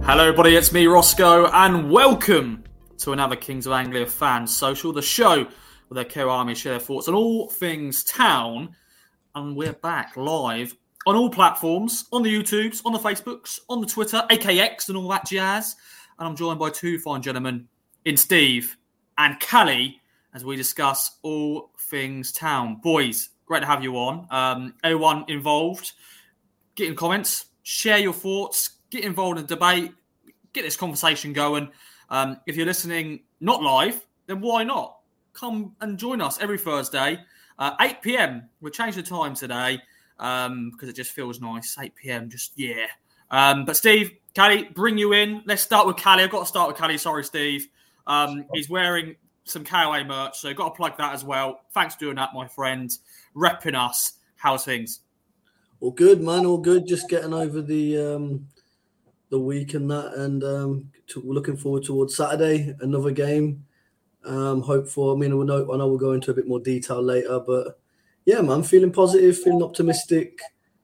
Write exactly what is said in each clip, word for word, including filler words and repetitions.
Hello everybody, it's me Roscoe and welcome to another Kings of Anglia Fan Social, the show where their co-army share their thoughts on all things town. And we're back live on all platforms, on the YouTubes, on the Facebooks, on the Twitter, A K X and all that jazz. And I'm joined by two fine gentlemen in Steve and Callie as we discuss all things town. Boys, great to have you on. Um, everyone involved, get in comments, share your thoughts, get involved in the debate, get this conversation going. Um, if you're listening not live, then why not? Come and join us every Thursday, uh, eight p.m. We'll change the time today um, because it just feels nice. eight p.m. just, yeah. Um, but Steve, Callie, bring you in. Let's start with Callie. I've got to start with Callie. Sorry, Steve. Um, he's wearing some K O A merch, so got to plug that as well. Thanks for doing that, my friend. Repping us. How's things? All good, man. All good. Just getting over the um, the week and that, and um, to, we're looking forward towards Saturday. Another game. Um, hope for. I mean, we know, I know we'll go into a bit more detail later, but yeah, man, feeling positive, feeling optimistic,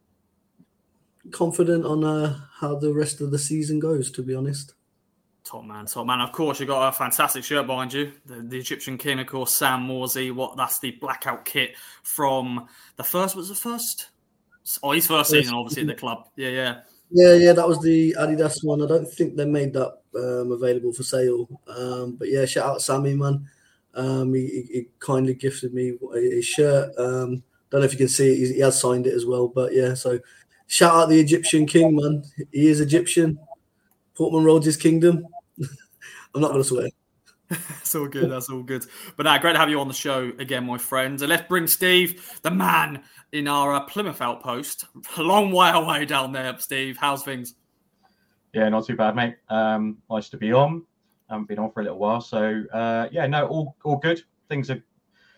confident on uh, how the rest of the season goes. To be honest. Top man, top man. Of course, you've got a fantastic shirt behind you. The, the Egyptian King, of course, Sam Morsey. What? That's the blackout kit from the first. Was the first? Oh, his first season, obviously, at the club. Yeah, yeah. Yeah, yeah, that was the Adidas one. I don't think they made that um, available for sale. Um, but yeah, shout out Sammy, man. Um, he, he, he kindly gifted me his shirt. Um, don't know if you can see it. He has signed it as well. But yeah, so shout out the Egyptian King, man. He is Egyptian. Portman Road's his kingdom. I'm not going to swear. That's all good. That's all good. But now, great to have you on the show again, my friend. And let's bring Steve, the man in our uh, Plymouth outpost. A long way away down there, Steve. How's things? Yeah, not too bad, mate. Um, nice to be on. I haven't been on for a little while. So, uh, yeah, no, all all good. Things are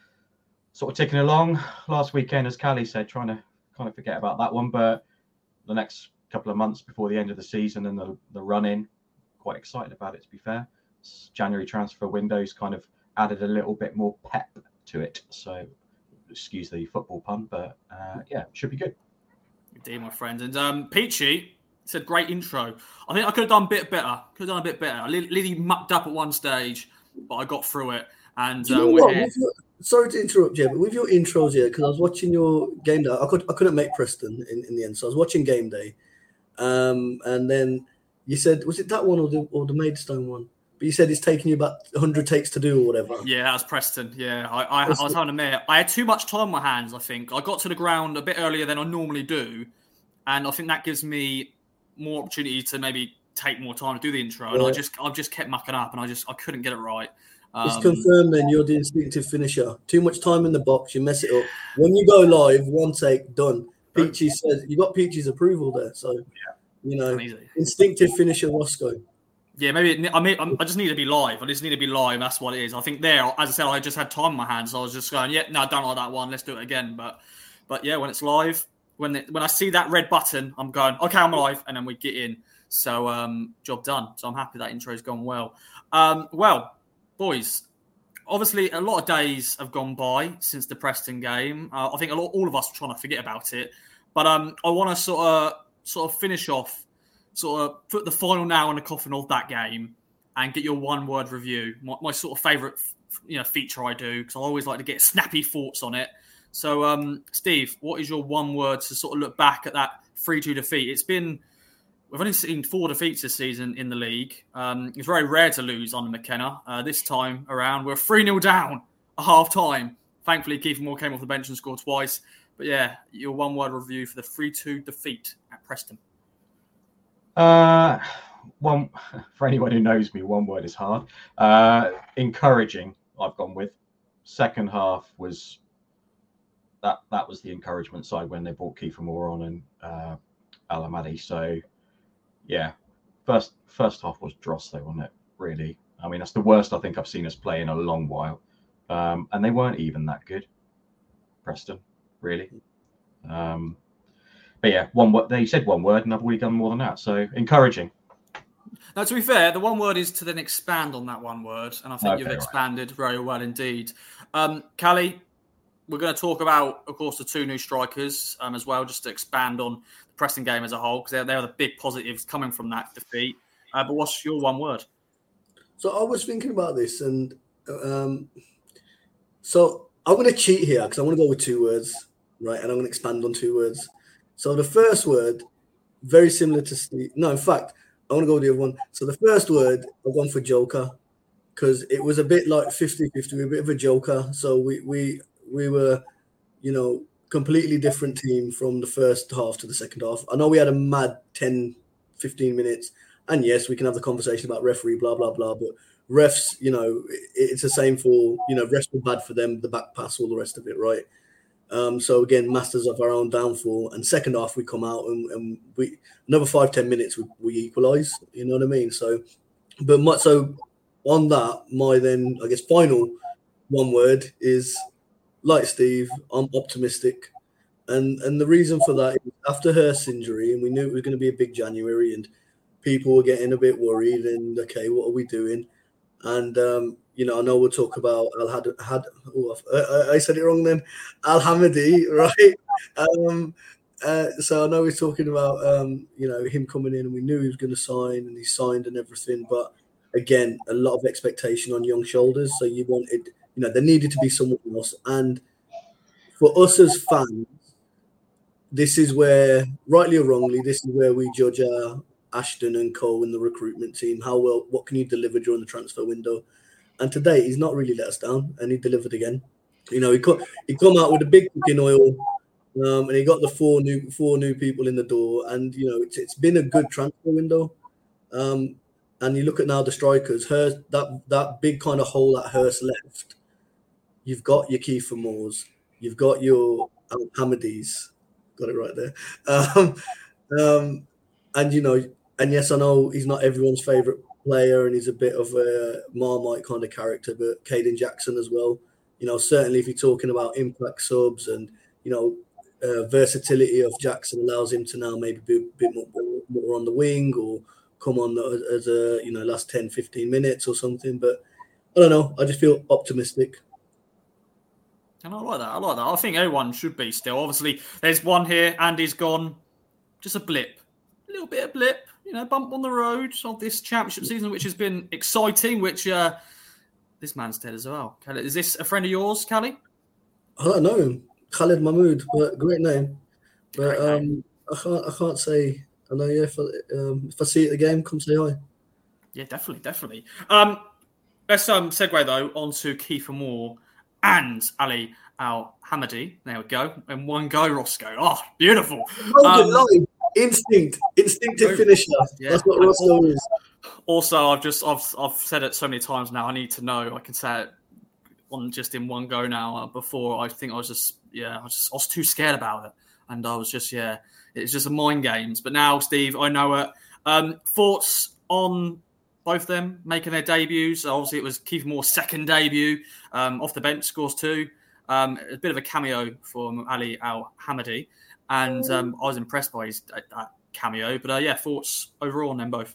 sort of ticking along. Last weekend, as Callie said, trying to kind of forget about that one. But the next couple of months before the end of the season and the, the run-in, quite excited about it, to be fair. January transfer windows kind of added a little bit more pep to it. So, excuse the football pun, but uh, yeah, should be good. Indeed, my friend. And um, Peachy said, great intro. I think I could have done a bit better. Could have done a bit better. Lily mucked up at one stage, but I got through it. And uh, we're here. Your, sorry to interrupt you, but with your intros here, because I was watching your game day. I, could, I couldn't make Preston in, in the end, so I was watching game day. Um, and then you said, was it that one or the, or the Maidstone one? But you said it's taking you about one hundred takes to do or whatever. Yeah, that was Preston. Yeah, I, I, I was having a minute. I had too much time on my hands, I think. I got to the ground a bit earlier than I normally do. And I think that gives me more opportunity to maybe take more time to do the intro. And yeah. I just, I've just kept mucking up and I just, I couldn't get it right. Um, it's confirmed then you're the instinctive finisher. Too much time in the box, you mess it up. When you go live, one take, done. Peachy says, you got Peachy's approval there. So, yeah. you know, instinctive finisher Roscoe. Yeah, maybe I mean I just need to be live. I just need to be live. That's what it is. I think there, as I said, I just had time on my hands. So I was just going, yeah, no, I don't like that one. Let's do it again. But, but yeah, when it's live, when it, when I see that red button, I'm going, okay, I'm live, and then we get in. So um, job done. So I'm happy that intro's gone well. Um, well, boys, obviously a lot of days have gone by since the Preston game. Uh, I think a lot, all of us are trying to forget about it. But um, I want to sort of sort of finish off. Sort of put the final nail in the coffin of that game and get your one-word review. My, my sort of favourite, you know, feature I do because I always like to get snappy thoughts on it. So, um, Steve, what is your one word to sort of look back at that three two defeat? It's been we've only seen four defeats this season in the league. Um, it's very rare to lose under McKenna. Uh, this time around, we're three nil down at half time. Thankfully, Kiefer Moore came off the bench and scored twice. But yeah, your one-word review for the three two defeat at Preston. Uh, one for anyone who knows me, one word is hard. Uh, encouraging. I've gone with. Second half was that that was the encouragement side when they brought Kiefer Moore on and uh, Al Ahmadi. So yeah, first first half was dross though, wasn't it? Really. I mean, that's the worst I think I've seen us play in a long while. Um, and they weren't even that good. Preston, really. Um, But yeah, one word. They said one word, and I've already done more than that. So encouraging. Now, to be fair, the one word is to then expand on that one word, and I think okay, you've expanded right. very well indeed. Um, Callie, we're going to talk about, of course, the two new strikers um, as well, just to expand on the Preston game as a whole, because they're, they're the big positives coming from that defeat. Uh, but what's your one word? So I was thinking about this, and um, so I'm going to cheat here because I want to go with two words, right? And I'm going to expand on two words. So the first word, very similar to Steve. No, in fact, I want to go with the other one. So the first word, I've gone for Joker because it was a bit like fifty-fifty, a bit of a Joker. So we we we were, you know, completely different team from the first half to the second half. I know we had a mad ten, fifteen minutes. And yes, we can have the conversation about referee, blah, blah, blah. But refs, you know, it's the same for, you know, refs were bad for them, the back pass, all the rest of it, right? Um, so, again, masters of our own downfall. And second half, we come out and, and we another five, ten minutes, we, we equalise. You know what I mean? So, but my, so on that, my then, I guess, final one word is, like Steve, I'm optimistic. And, and the reason for that is after Hurst's injury, and we knew it was going to be a big January, and people were getting a bit worried and, okay, what are we doing? And, um, you know, I know we'll talk about Al had, had oh, I, I said it wrong then, Al Hamadi, right? Um, uh, so I know we're talking about, um, you know, him coming in and we knew he was going to sign and he signed and everything. But, again, a lot of expectation on young shoulders. So you wanted, you know, there needed to be someone else. And for us as fans, this is where, rightly or wrongly, this is where we judge our Ashton and Cole in the recruitment team. How well, what can you deliver during the transfer window? And today, he's not really let us down, and he delivered again. You know, he come, he come out with a big cooking oil, um, and he got the four new four new people in the door. And you know, it's it's been a good transfer window. Um, and you look at now the strikers, Hurst, that that big kind of hole that Hurst left. You've got your Kiefer Moores, you've got your Al Hamadis, got it right there. Um, um, and you know. And yes, I know he's not everyone's favourite player and he's a bit of a Marmite kind of character, but Caden Jackson as well. You know, certainly if you're talking about impact subs and, you know, uh, versatility of Jackson allows him to now maybe be a bit more, more on the wing or come on as a, you know, last ten, fifteen minutes or something. But I don't know. I just feel optimistic. And I like that. I like that. I think everyone should be still. Obviously, there's one here. Andy's gone. Just a blip. A little bit of blip. You know, bump on the road of this championship season, which has been exciting, which uh, this man's dead as well. Is this a friend of yours, Callie? I don't know him. Khalid Mahmood, but great name. But Great um, name. I can't I can't say, I know, yeah, if I, um, if I see it at the game, come say hi. Yeah, definitely, definitely. Um, let's um, segue, though, onto Kiefer Moore and Ali Al Hamadi. There we go. In one go, Roscoe. Oh, beautiful. Um, Instinct, instinctive finisher. Yeah. That's what Roscoe is. Also, I've just I've I've said it so many times now. I need to know. I can say it on just in one go now. Uh, before I think I was just yeah, I was just I was too scared about it, and I was just yeah, it's just a mind games. But now, Steve, I know it. Um, thoughts on both of them making their debuts? Obviously, it was Kiefer Moore's second debut. Um, off the bench, scores two. Um, a bit of a cameo from Ali Al Hamadi. And um, I was impressed by his uh, cameo. But uh, yeah, thoughts overall on them both?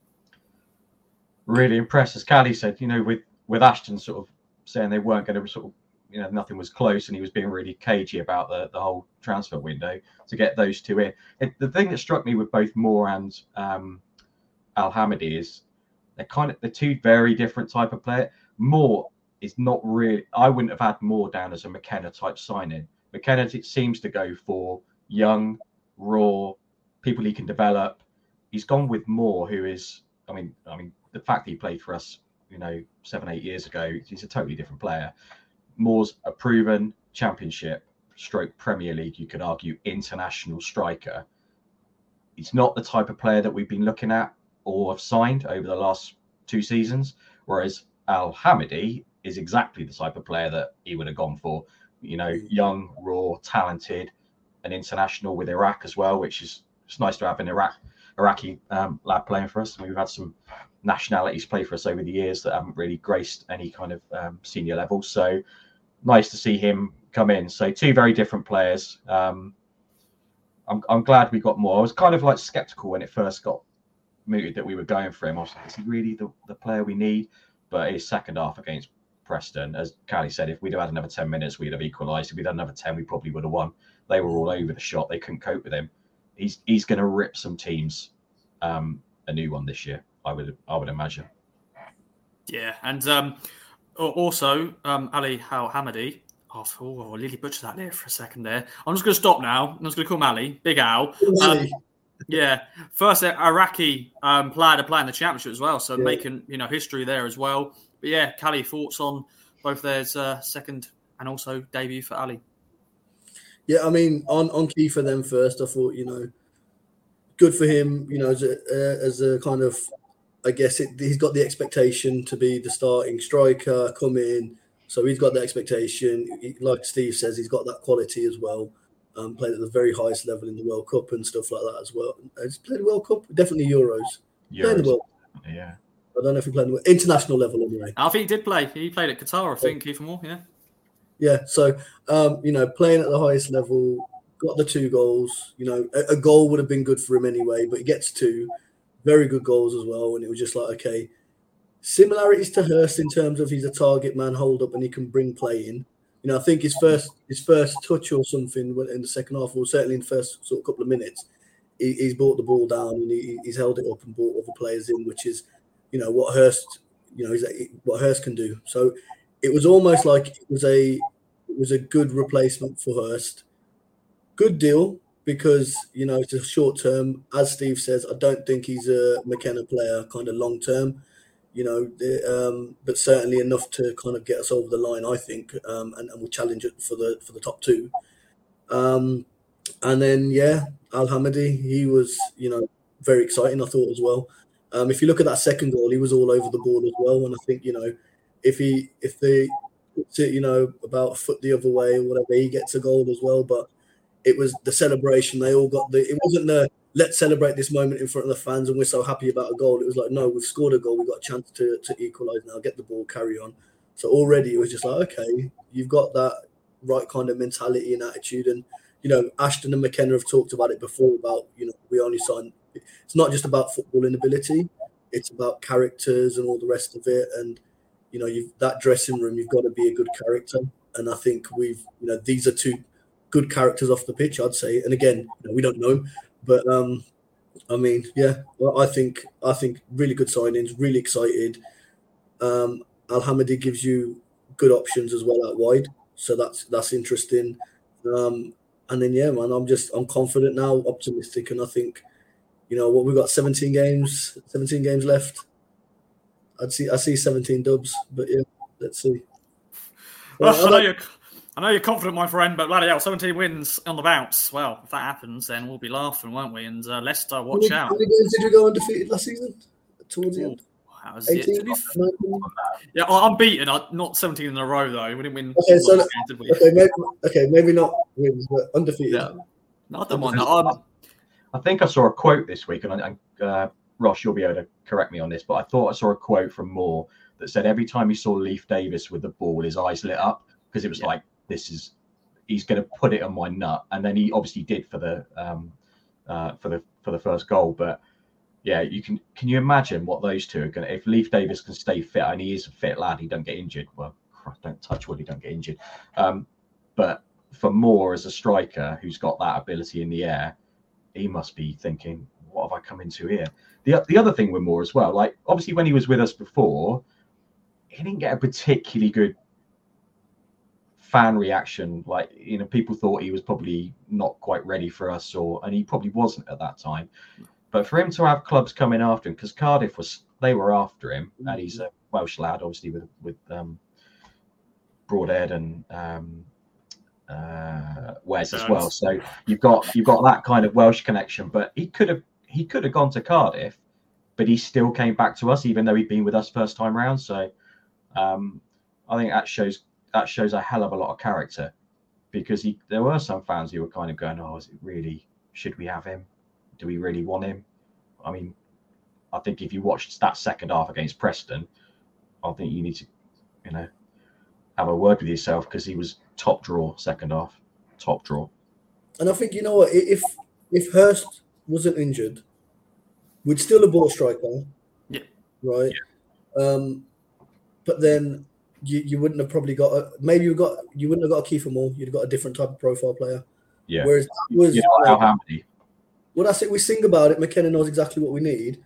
Really impressed, as Callie said, you know, with, with Ashton sort of saying they weren't going to sort of, you know, nothing was close and he was being really cagey about the, the whole transfer window to get those two in. It, the thing that struck me with both Moore and um, Al Hamadi is they're kind of, they're two very different type of player. Moore is not really, I wouldn't have had Moore down as a McKenna type signing. McKenna it seems to go for young, raw, people he can develop. He's gone with Moore, who is, I mean, I mean, the fact that he played for us, you know, seven, eight years ago, he's a totally different player. Moore's a proven championship, stroke Premier League, you could argue, international striker. He's not the type of player that we've been looking at or have signed over the last two seasons, whereas Al Hamadi is exactly the type of player that he would have gone for. You know, young, raw, talented, an international with Iraq as well, which is it's nice to have an Iraq Iraqi um, lad playing for us. I mean, we've had some nationalities play for us over the years that haven't really graced any kind of um, senior level. So nice to see him come in. So two very different players. Um, I'm I'm glad we got more. I was kind of like skeptical when it first got mooted that we were going for him. I was like, is he really the, the player we need? But his second half against Preston, as Callie said, if we'd have had another ten minutes, we'd have equalised. If we'd had another ten, we probably would have won. They were all over the shot. They couldn't cope with him. He's he's going to rip some teams um, a new one this year. I would I would imagine. Yeah, and um, also um, Ali Al Hamadi. Oh, oh, I nearly butchered that there for a second there. I'm just going to stop now. I'm just going to call him Ali, Big Al. Um, yeah, first Iraqi um, player to play in the championship as well, so yeah. making you know history there as well. But yeah, Cali, thoughts on both theirs uh, second and also debut for Ali? Yeah, I mean, on, on key for them first, I thought, you know, good for him, you know, as a, uh, as a kind of, I guess it, he's got the expectation to be the starting striker, come in. So he's got the expectation. He, like Steve says, he's got that quality as well. Um, played at the very highest level in the World Cup and stuff like that as well. He's played the World Cup, definitely Euros. Euros. The World yeah. I don't know if he played the international level anyway. I think he did play. He played at Qatar, I think, Kiefer Moore, yeah. Yeah, so, um, you know, playing at the highest level, got the two goals. You know, a, a goal would have been good for him anyway, but he gets two. Very good goals as well. And it was just like, okay, similarities to Hurst in terms of he's a target man, hold up, and he can bring play in. You know, I think his first his first touch or something in the second half, or certainly in the first sort of couple of minutes, he, he's brought the ball down and he, he's held it up and brought other players in, which is, you know, what Hurst, you know, what Hurst can do. So it was almost like it was a it was a good replacement for Hurst. Good deal because, you know, it's a short term. As Steve says, I don't think he's a McKenna player kind of long term. You know, um, but certainly enough to kind of get us over the line, I think, um, and, and we'll challenge it for the for the top two. Um, and then, yeah, Al Hamadi, he was, you know, very exciting, I thought, as well. Um, if you look at that second goal, he was all over the board as well. And I think, you know, if he if they puts it, you know, about a foot the other way or whatever, he gets a goal as well. But it was the celebration. They all got the. It wasn't the let's celebrate this moment in front of the fans and we're so happy about a goal. It was like, no, we've scored a goal. We've got a chance to, to equalise now, get the ball, carry on. So already it was just like, okay, you've got that right kind of mentality and attitude. And, you know, Ashton and McKenna have talked about it before about, you know, we only sign. It's not just about footballing ability. It's about characters and all the rest of it. And, you know, you've that dressing room, you've got to be a good character. And I think we've, you know, these are two good characters off the pitch, I'd say. And again, you know, we don't know. But um, I mean, yeah, well, I think I think really good signings, really excited. Um, Al Hamadi gives you good options as well out wide, so that's that's interesting. Um, and then yeah, man, I'm just I'm confident now, optimistic, and I think, you know, what we've got seventeen games, seventeen games left. I'd see I see seventeen dubs, but yeah, let's see. Well, well I, I know you're. I know you're confident, my friend, but bloody hell, seventeen wins on the bounce. Well, if that happens, then we'll be laughing, won't we? And uh, Leicester, watch how many, out. How many games did we go undefeated last season? Towards the Ooh, end? That was it. Yeah, I'm beaten. Not seventeen in a row, though. We didn't win. Okay, so games, did we? okay, maybe, okay, maybe not wins, but undefeated. Yeah. No, I don't mind that. I'm... I think I saw a quote this week, and I, uh, Ross, you'll be able to correct me on this, but I thought I saw a quote from Moore that said every time he saw Leif Davis with the ball, his eyes lit up because it was yeah. like, this is... he's going to put it on my nut, and then he obviously did for the um, uh, for the for the first goal. But yeah, you can can you imagine what those two are going to? If Leif Davis can stay fit, and he is a fit lad, he don't get injured. Well, don't touch wood, he don't get injured. Um, but for Moore as a striker who's got that ability in the air, he must be thinking, what have I come into here? The the other thing with Moore as well, like obviously when he was with us before, he didn't get a particularly good fan reaction. Like, you know, people thought he was probably not quite ready for us, or and he probably wasn't at that time. But for him to have clubs coming after him, because Cardiff was they were after him, mm-hmm. and he's a Welsh lad, obviously with with um, Broadhead and um, uh, Wes as well. So you've got you've got that kind of Welsh connection. But he could have he could have gone to Cardiff, but he still came back to us, even though he'd been with us first time round. So um, I think that shows. That shows a hell of a lot of character, because he, there were some fans who were kind of going, oh, is it really, should we have him? Do we really want him? I mean, I think if you watched that second half against Preston, I think you need to, you know, have a word with yourself, because he was top draw second half, top draw. And I think, you know what, if if Hurst wasn't injured, we'd still have bought a striker. Yeah. Right? Yeah. Um, but then... You, you wouldn't have probably got a, maybe you got you wouldn't have got a Kiefer Moore. You'd have got a different type of profile player. Yeah. Whereas that was you know, how many? Well, that's it. We sing about it. McKenna knows exactly what we need.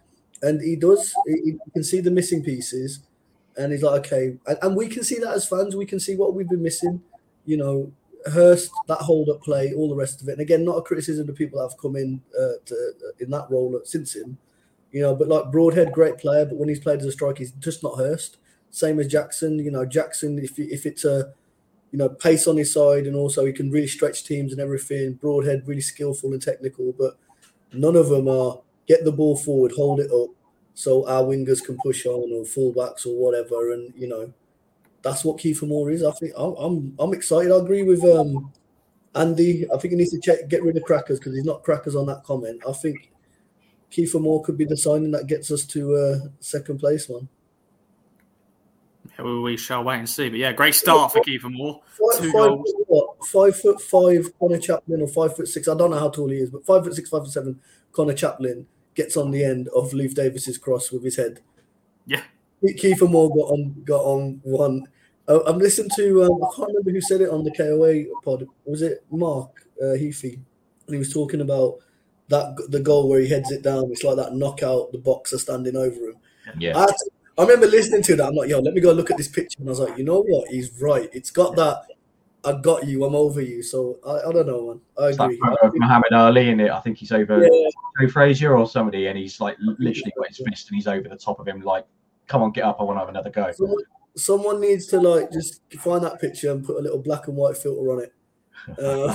and he does. He, he can see the missing pieces, and he's like, okay, and, and we can see that as fans. We can see what we've been missing. You know, Hurst, that hold-up play, all the rest of it. And again, not a criticism of people that have come in uh, to, in that role since him. You know, but like Broadhead, great player, but when he's played as a striker, he's just not Hurst. Same as Jackson. You know, Jackson, if if it's a you know pace on his side, and also he can really stretch teams and everything. Broadhead, really skillful and technical, but none of them are get the ball forward, hold it up, so our wingers can push on, or fullbacks or whatever. And you know, that's what Kiefer Moore is. I think I'm I'm, I'm excited. I agree with um, Andy. I think he needs to check get rid of Crackers because he's not Crackers on that comment. I think Kiefer Moore could be the signing that gets us to uh, second place, man. Yeah, we, we shall wait and see. But yeah, great start for Kiefer Moore. Five, Two five, goals. What, five foot five Connor Chaplin, or five foot six. I don't know how tall he is, but five foot six, five foot seven. Connor Chaplin gets on the end of Leif Davis's cross with his head. Yeah, Kiefer Moore got on got on one. I, I'm listening to um, I can't remember who said it on the K O A pod. Was it Mark uh, Heafy? And he was talking about that the goal where he heads it down. It's like that knockout. The boxer standing over him. Yeah. I, to, I remember listening to that. I'm like, yo, let me go look at this picture. And I was like, you know what? He's right. It's got that. I got you. I'm over you. So I, I don't know, man. I It's agree. like of Muhammad Ali in it. I think he's over Yeah. Joe Frazier or somebody, and he's like literally got his fist and he's over the top of him. Like, come on, get up. I want to have another go. Someone, someone needs to like just find that picture and put a little black and white filter on it. Uh,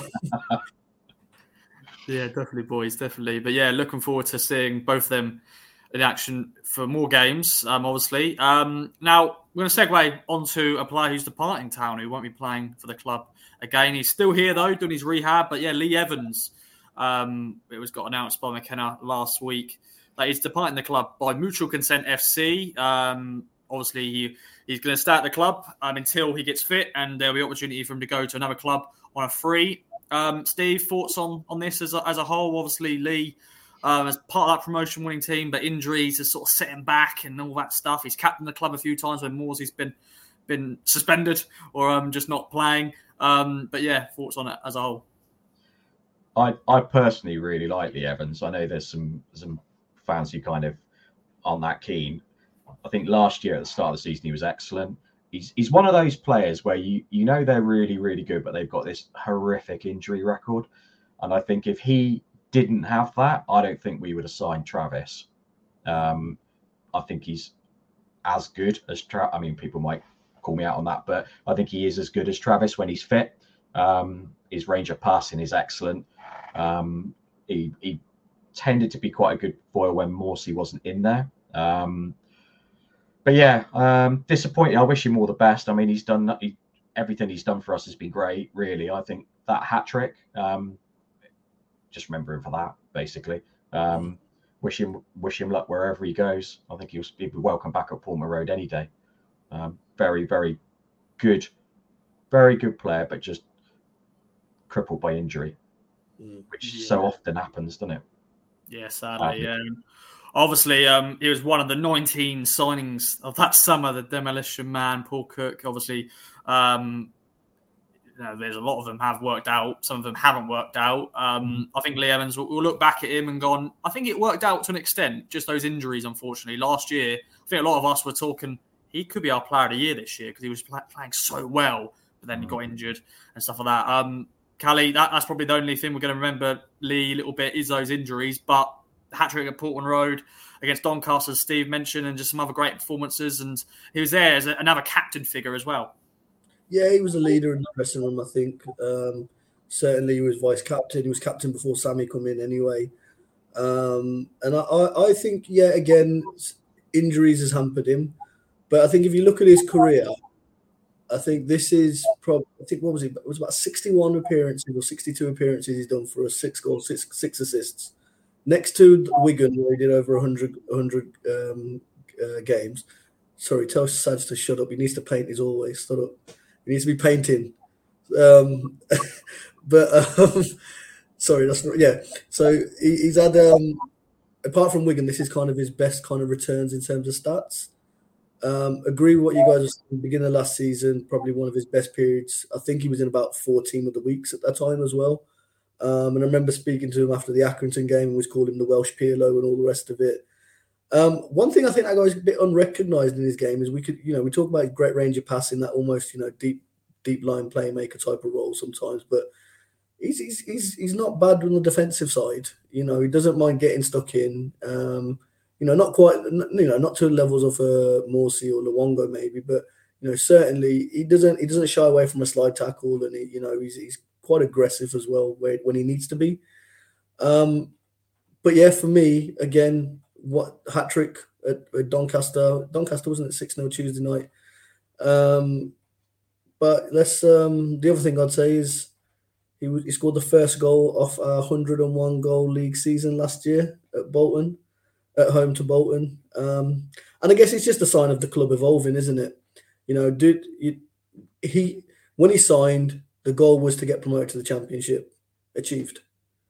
yeah, definitely, boys, definitely. But yeah, looking forward to seeing both of them in action for more games, um, obviously. Um, now, we're going to segue onto a player who's departing town, who won't be playing for the club again. He's still here, though, doing his rehab. But yeah, Lee Evans, um, it was got announced by McKenna last week that he's departing the club by mutual consent F C. Um, obviously, he, he's going to stay at the club um, until he gets fit, and there'll be opportunity for him to go to another club on a free. Um, Steve, thoughts on, on this as a, as a whole? Obviously, Lee, um, as part of that promotion-winning team, but injuries has sort of set him back and all that stuff. He's captained the club a few times when Morsey's been been suspended or um, just not playing. Um, but yeah, thoughts on it as a whole? I, I personally really like Lee Evans. I know there's some some fans who kind of aren't that keen. I think last year at the start of the season he was excellent. He's he's one of those players where you you know they're really, really good, but they've got this horrific injury record. And I think if he didn't have that, I don't think we would have signed Travis. Um, I think he's as good as Travis. I mean, people might call me out on that, but I think he is as good as Travis when he's fit. Um, his range of passing is excellent. Um, he, he tended to be quite a good foil when Morsey wasn't in there. Um, but yeah, um, disappointed. I wish him all the best. I mean, he's done he, everything he's done for us has been great, really. I think that hat trick, um, just remember him for that, basically. Um, wish him wish him luck wherever he goes. I think he'll be welcome back at Portman Road any day. Um, very, very good, very good player, but just crippled by injury, mm, which yeah. so often happens, doesn't it? Yeah, sadly. Um, yeah. Obviously, um, he was one of the nineteen signings of that summer. The Demolition Man, Paul Cook. Obviously, um, you know, there's a lot of them have worked out. Some of them haven't worked out. Um, I think Lee Evans will, will look back at him and gone, I think it worked out to an extent. Just those injuries, unfortunately. Last year, I think a lot of us were talking he could be our player of the year this year because he was playing so well, but then he got injured and stuff like that. Um, Callie, that, that's probably the only thing we're going to remember Lee a little bit is those injuries, but hat-trick at Portman Road against Doncaster, as Steve mentioned, and just some other great performances, and he was there as a, another captain figure as well. Yeah, he was a leader in the dressing room, I think. Um, certainly he was vice-captain. He was captain before Sammy come in anyway. Um, and I, I, I think, yeah, again, injuries has hampered him. But I think if you look at his career, I think this is probably, I think, what was it? It was about sixty-one appearances or sixty-two appearances he's done for us, six goals, six, six assists. Next to Wigan, where he did over one hundred, one hundred um, uh, games. Sorry, tell Sads to shut up. He needs to paint as always. Shut up. He needs to be painting. Um, but, um, sorry, that's yeah. So he, he's had, um, apart from Wigan, this is kind of his best kind of returns in terms of stats. Um, agree with what you guys were saying. Beginning of last season, probably one of his best periods. I think he was in about four team of the weeks at that time as well. Um, and I remember speaking to him after the Accrington game and was calling him the Welsh Pirlo and all the rest of it. Um, one thing I think that guy's a bit unrecognised in his game is we could, you know, we talk about his great range of passing, that almost, you know, deep, deep line playmaker type of role sometimes, but he's he's he's, he's not bad on the defensive side. You know, he doesn't mind getting stuck in. Um, you know, not quite, you know, not to the levels of uh, Morsey or Luongo maybe, but you know, certainly he doesn't he doesn't shy away from a slide tackle, and he, you know, he's he's quite aggressive as well where, when he needs to be. Um, but yeah, for me, again, what hat trick at, at Doncaster? Doncaster wasn't at six nil Tuesday night. Um, but let's um, the other thing I'd say is he he scored the first goal of a one hundred and one goal league season last year at Bolton, at home to Bolton. Um, and I guess it's just a sign of the club evolving, isn't it? You know, dude, you, he when he signed, the goal was to get promoted to the Championship, achieved.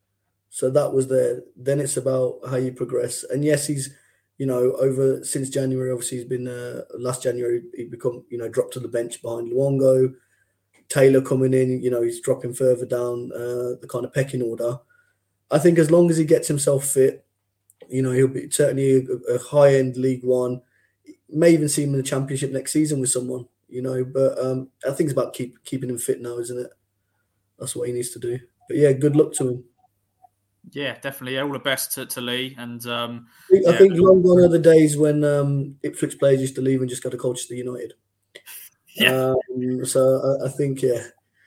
So that was there. Then it's about how you progress. And yes, he's, you know, over since January, obviously he's been, uh, last January, he become, you know, dropped to the bench behind Luongo. Taylor coming in, you know, he's dropping further down uh, the kind of pecking order. I think as long as he gets himself fit, you know, he'll be certainly a, a high-end League One. May even see him in the Championship next season with someone, you know. But um, I think it's about keep keeping him fit now, isn't it? That's what he needs to do. But yeah, good luck to him. Yeah, definitely. Yeah, all the best to, to Lee. And um, I think, yeah. I think long gone are the days when um, Ipswich players used to leave and just go to Colchester United. Yeah. Um, so I, I think, yeah,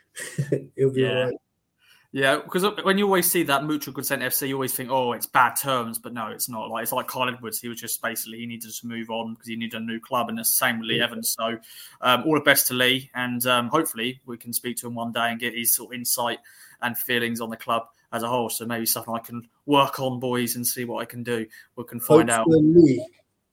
he'll be yeah. all right. Yeah, because when you always see that Mutual Consent F C, you always think, oh, it's bad terms, but no, it's not. Like it's like Kyle Edwards. He was just basically he needed to move on because he needed a new club, and it's the same with Lee yeah. Evans. So, um, all the best to Lee, and um, hopefully we can speak to him one day and get his sort of insight and feelings on the club as a whole. So maybe something I can work on, boys, and see what I can do. We can find hopefully. out.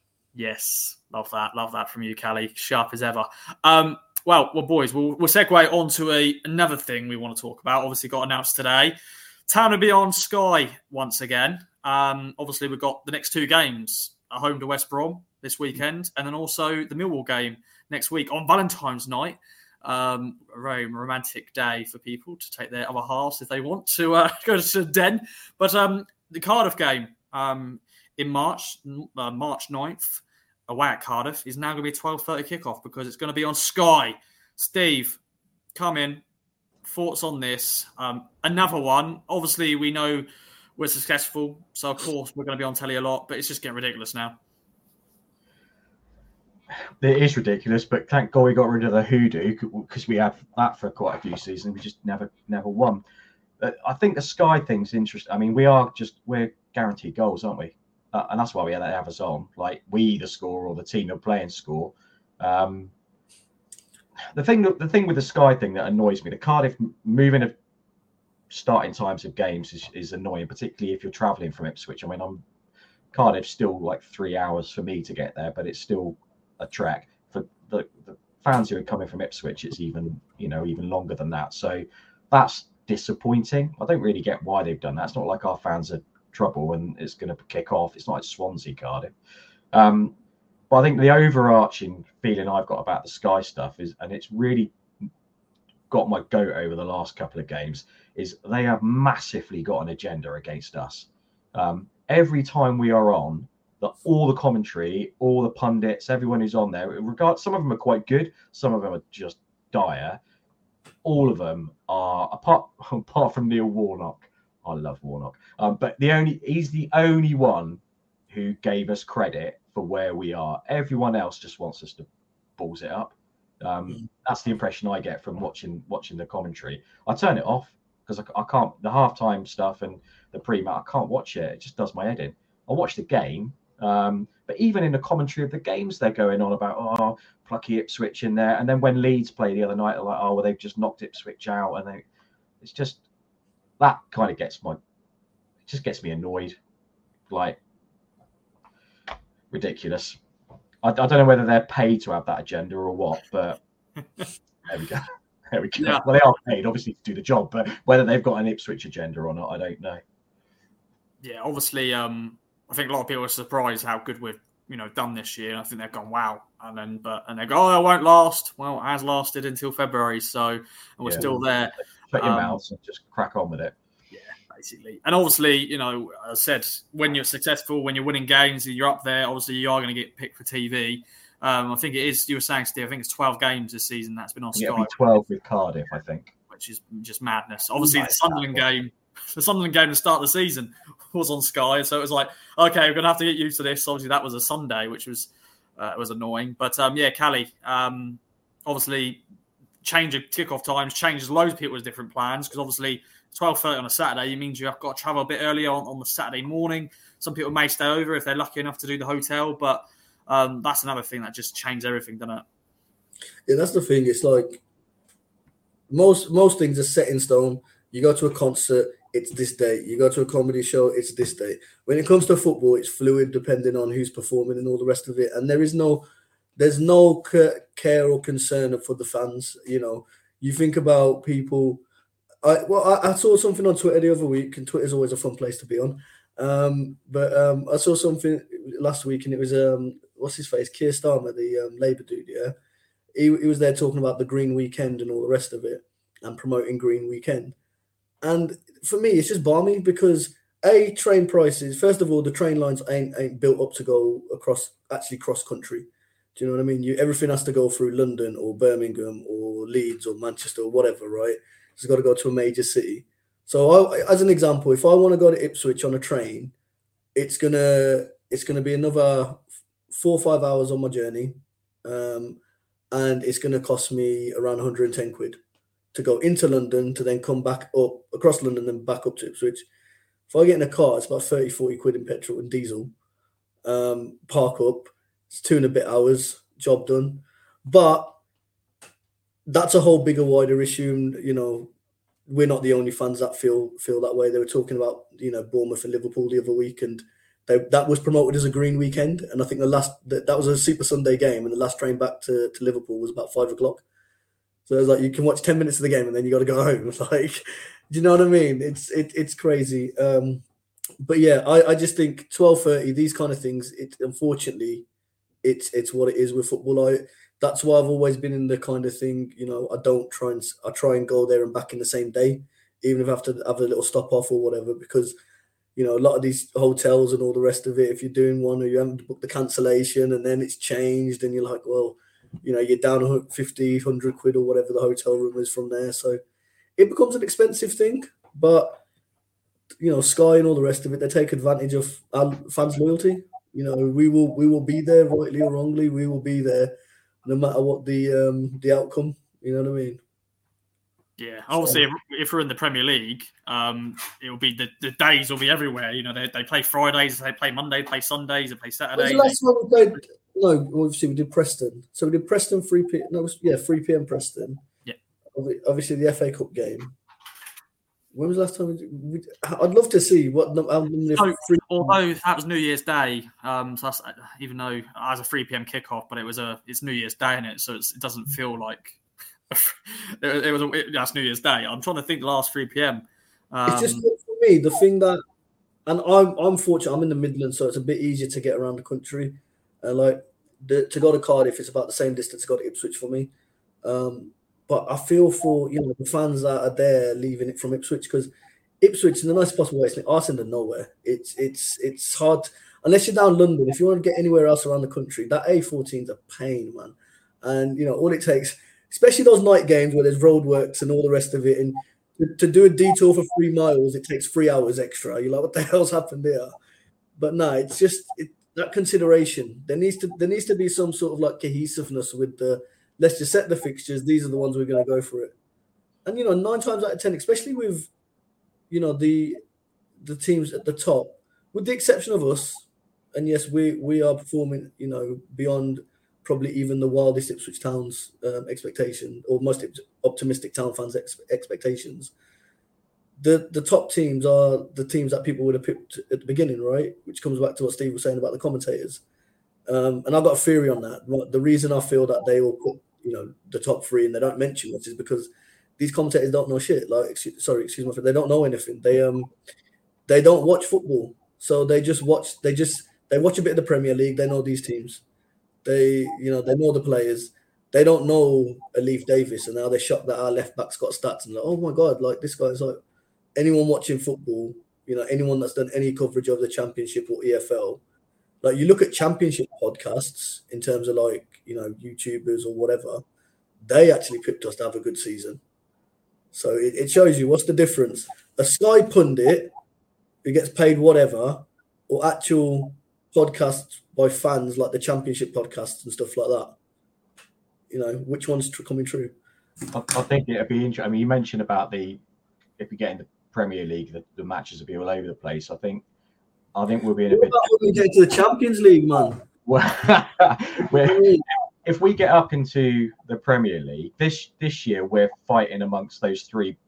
Yes, love that, love that from you, Callie. Sharp as ever. Um, Well, well, boys, we'll, we'll segue on to a, another thing we want to talk about. Obviously, got announced today. Town will be on Sky once again. Um, obviously, we've got the next two games at home to West Brom this weekend, and then also the Millwall game next week on Valentine's night. Um, a very romantic day for people to take their other halves if they want to uh, go to the den. But um, the Cardiff game um, in March, uh, March ninth, away at Cardiff, is now going to be a twelve thirty kickoff because it's going to be on Sky. Steve, come in. Thoughts on this? Um, another one. Obviously, we know we're successful, so of course we're going to be on telly a lot, but it's just getting ridiculous now. It is ridiculous, but thank God we got rid of the hoodoo because we have that for quite a few seasons. We just never, never won. But I think the Sky thing's interesting. I mean, we are just, we're guaranteed goals, aren't we? Uh, and that's why we have us on. Like, we either score or the team you're playing score. Um, the thing the thing with the Sky thing that annoys me, the Cardiff moving of starting times of games is, is annoying, particularly if you're travelling from Ipswich. I mean, I'm Cardiff's still like three hours for me to get there, but it's still a trek. For the, the fans who are coming from Ipswich, it's even, you know, even longer than that. So that's disappointing. I don't really get why they've done that. It's not like our fans are trouble and it's going to kick off. It's not like Swansea, Cardiff. Um, but I think the overarching feeling I've got about the Sky stuff is, and it's really got my goat over the last couple of games, is they have massively got an agenda against us. Um, every time we are on, the, all the commentary, all the pundits, everyone who's on there, regard, some of them are quite good, some of them are just dire. All of them are, apart apart from Neil Warnock. I love Warnock, um, but the only he's the only one who gave us credit for where we are. Everyone else just wants us to balls it up. Um, that's the impression I get from watching watching the commentary. I turn it off because I, I can't the halftime stuff and the pre-match. I can't watch it. It just does my head in. I watch the game, um, but even in the commentary of the games, they're going on about oh plucky Ipswich in there, and then when Leeds play the other night, they're like oh well they've just knocked Ipswich out, and they, it's just that kind of gets my it just gets me annoyed, like ridiculous. I, I don't know whether they're paid to have that agenda or what, but there we go. There we go. Yeah. Well, they are paid, obviously, to do the job, but whether they've got an Ipswich agenda or not, I don't know. Yeah, obviously, um, I think a lot of people are surprised how good we've, you know, done this year. I think they've gone wow, and then but and they go, oh, it won't last. Well, it has lasted until February, so and we're yeah. still there. Shut your um, mouths and just crack on with it. Yeah, basically. And obviously, you know, as I said, when you're successful, when you're winning games, and you're up there, obviously you are going to get picked for T V. Um, I think it is, you were saying, Steve, I think it's twelve games this season that's been on Sky. Yeah, it'll be twelve with Cardiff, I think. Which is just madness. Obviously, the Sunderland game, the Sunderland game to start the season was on Sky. So it was like, okay, we're going to have to get used to this. Obviously, that was a Sunday, which was uh, was annoying. But um, yeah, Callie, um, obviously, change of kickoff times changes loads of people's different plans because obviously twelve thirty on a Saturday, it means you've got to travel a bit earlier on, on the Saturday morning. Some people may stay over if they're lucky enough to do the hotel, but um, that's another thing that just changed everything, doesn't it? Yeah, that's the thing. It's like most most things are set in stone. You go to a concert, it's this date. You go to a comedy show, it's this date. When it comes to football, it's fluid depending on who's performing and all the rest of it. And there is no, there's no care or concern for the fans. You know, you think about people. I well, I, I saw something on Twitter the other week, and Twitter's always a fun place to be on. Um, but um, I saw something last week, and it was um, what's his face, Keir Starmer, the um, Labour dude. Yeah, he he was there talking about the Green Weekend and all the rest of it, and promoting Green Weekend. And for me, it's just balmy because a train prices. First of all, the train lines ain't ain't built up to go across actually cross country. Do you know what I mean? You everything has to go through London or Birmingham or Leeds or Manchester or whatever, right? It's got to go to a major city. So, I, as an example, if I want to go to Ipswich on a train, it's gonna it's gonna be another four or five hours on my journey, um, and it's gonna cost me around one hundred ten quid to go into London to then come back up across London and back up to Ipswich. If I get in a car, it's about thirty, forty quid in petrol and diesel. Um, park up, it's two and a bit hours, job done. But that's a whole bigger, wider issue. And, you know, we're not the only fans that feel feel that way. They were talking about, you know, Bournemouth and Liverpool the other week, and they, that was promoted as a Green Weekend. And I think the last that, that was a Super Sunday game, and the last train back to, to Liverpool was about five o'clock. So it was like you can watch ten minutes of the game and then you got to go home. It's like, do you know what I mean? It's it, it's crazy. Um, but yeah, I, I just think twelve thirty, these kind of things. It unfortunately, it's it's what it is with football. I that's why I've always been in the kind of thing. You know, I don't try and I try and go there and back in the same day, even if I have to have a little stop off or whatever, because you know a lot of these hotels and all the rest of it. If you're doing one or you haven't booked the cancellation and then it's changed, and you're like, well. You know, you're down fifty, one hundred quid or whatever the hotel room is from there. So it becomes an expensive thing. But, you know, Sky and all the rest of it, they take advantage of our fans' loyalty. You know, we will we will be there, rightly or wrongly. We will be there no matter what the um, the outcome. You know what I mean? Yeah, obviously, so, if, if we're in the Premier League, um, it will be the, the days will be everywhere. You know, they they play Fridays, they play Monday, they play Sundays, they play Saturdays. When's the last time we played? No, obviously we did Preston. So we did Preston three p. No, yeah, three p.m. Preston. Yeah. Obviously the F A Cup game. When was the last time we did? We, I'd love to see what. Um, so, three although that was New Year's Day, um, so that's, even though as a three p.m. kickoff, but it was a it's New Year's Day in it, so it's, it doesn't feel like it, it was. A, it, that's New Year's Day. I'm trying to think the last three p.m. Um, it's just for me the thing that, and I'm I'm fortunate. I'm in the Midlands, so it's a bit easier to get around the country. Uh, like the, to go to Cardiff, it's about the same distance to go to Ipswich for me. Um, but I feel for you know the fans that are there leaving it from Ipswich, because Ipswich, in the nicest possible way, it's like arse into nowhere. It's it's it's hard unless you're down London. If you want to get anywhere else around the country, that A fourteen is a pain, man. And you know all it takes, especially those night games where there's roadworks and all the rest of it, and to, to do a detour for three miles, it takes three hours extra. You're like, what the hell's happened there? But no, it's just. It, That consideration, there needs to there needs to be some sort of like cohesiveness with the let's just set the fixtures. These are the ones we're going to go for it. And you know, nine times out of ten, especially with you know the the teams at the top, with the exception of us, and yes, we we are performing you know beyond probably even the wildest Ipswich Town's um, expectation or most optimistic Town fans' ex- expectations. The the top teams are the teams that people would have picked at the beginning, right? Which comes back to what Steve was saying about the commentators. Um, and I've got a theory on that. The reason I feel that they all put, you know, the top three and they don't mention much is because these commentators don't know shit. Like, excuse, sorry, excuse me, they don't know anything. They um, they don't watch football, so they just watch. They just they watch a bit of the Premier League. They know these teams. They you know they know the players. They don't know Alif Davis, and now they're shocked that our left back's got stats and like, oh my god, like this guy's like. anyone watching football, you know, anyone that's done any coverage of the Championship or E F L, like you look at Championship podcasts in terms of like, you know, YouTubers or whatever, they actually picked us to have a good season. So it, it shows you what's the difference. A Sky pundit who gets paid whatever, or actual podcasts by fans like the Championship podcasts and stuff like that. You know, which one's tr- coming true? I, I think it'd be interesting. I mean, you mentioned about the if we get in the Premier League, the, the matches will be all over the place. I think, I think we'll be in a bit. When we get to the Champions League, man. If we get up into the Premier League this this year, we're fighting amongst those three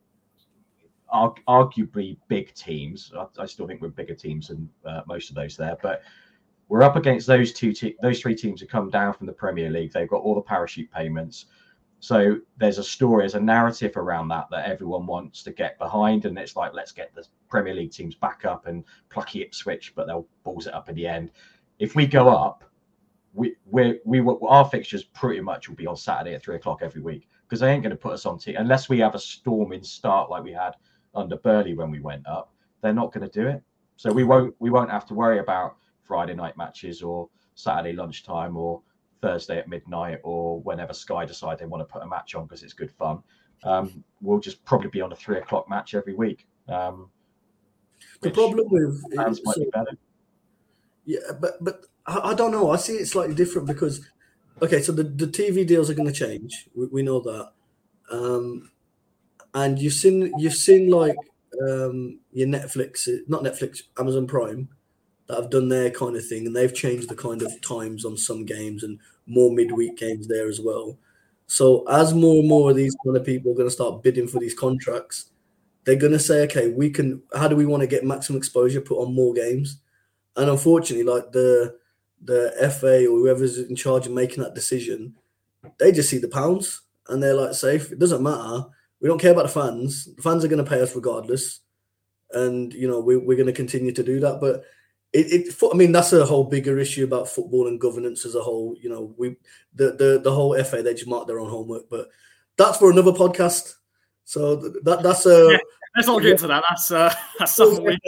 arg- arguably big teams. I, I still think we're bigger teams than uh, most of those there, but we're up against those two, te- those three teams who come down from the Premier League. They've got all the parachute payments. So there's a story, there's a narrative around that that everyone wants to get behind, and it's like, let's get the Premier League teams back up and plucky Ipswich, but they'll balls it up in the end. If we go up, we we we our fixtures pretty much will be on Saturday at three o'clock every week, because they ain't going to put us on t- unless we have a storming start like we had under Burley when we went up. They're not going to do it, so we won't we won't have to worry about Friday night matches or Saturday lunchtime or Thursday at midnight or whenever Sky decide they want to put a match on because it's good fun. Um, we'll just probably be on a three o'clock match every week. Um, the problem with fans might so, be better. Yeah, but but I, I don't know. I see it slightly different because, okay, so the, the T V deals are going to change. We, we know that, um, and you've seen you've seen like um, your Netflix, not Netflix, Amazon Prime, that have done their kind of thing, and they've changed the kind of times on some games and more midweek games there as well. So as more and more of these kind of people are going to start bidding for these contracts, they're going to say, okay, we can. How do we want to get maximum exposure? Put on more games, and unfortunately, like the the F A or whoever's in charge of making that decision, they just see the pounds and they're like, safe. It doesn't matter. We don't care about the fans. The fans are going to pay us regardless, and you know we, we're going to continue to do that. But It, it, I mean, that's a whole bigger issue about football and governance as a whole. You know, we the the, the whole F A, they just mark their own homework, but that's for another podcast. So that that's a yeah, let's not get into that. That's uh, that's something we.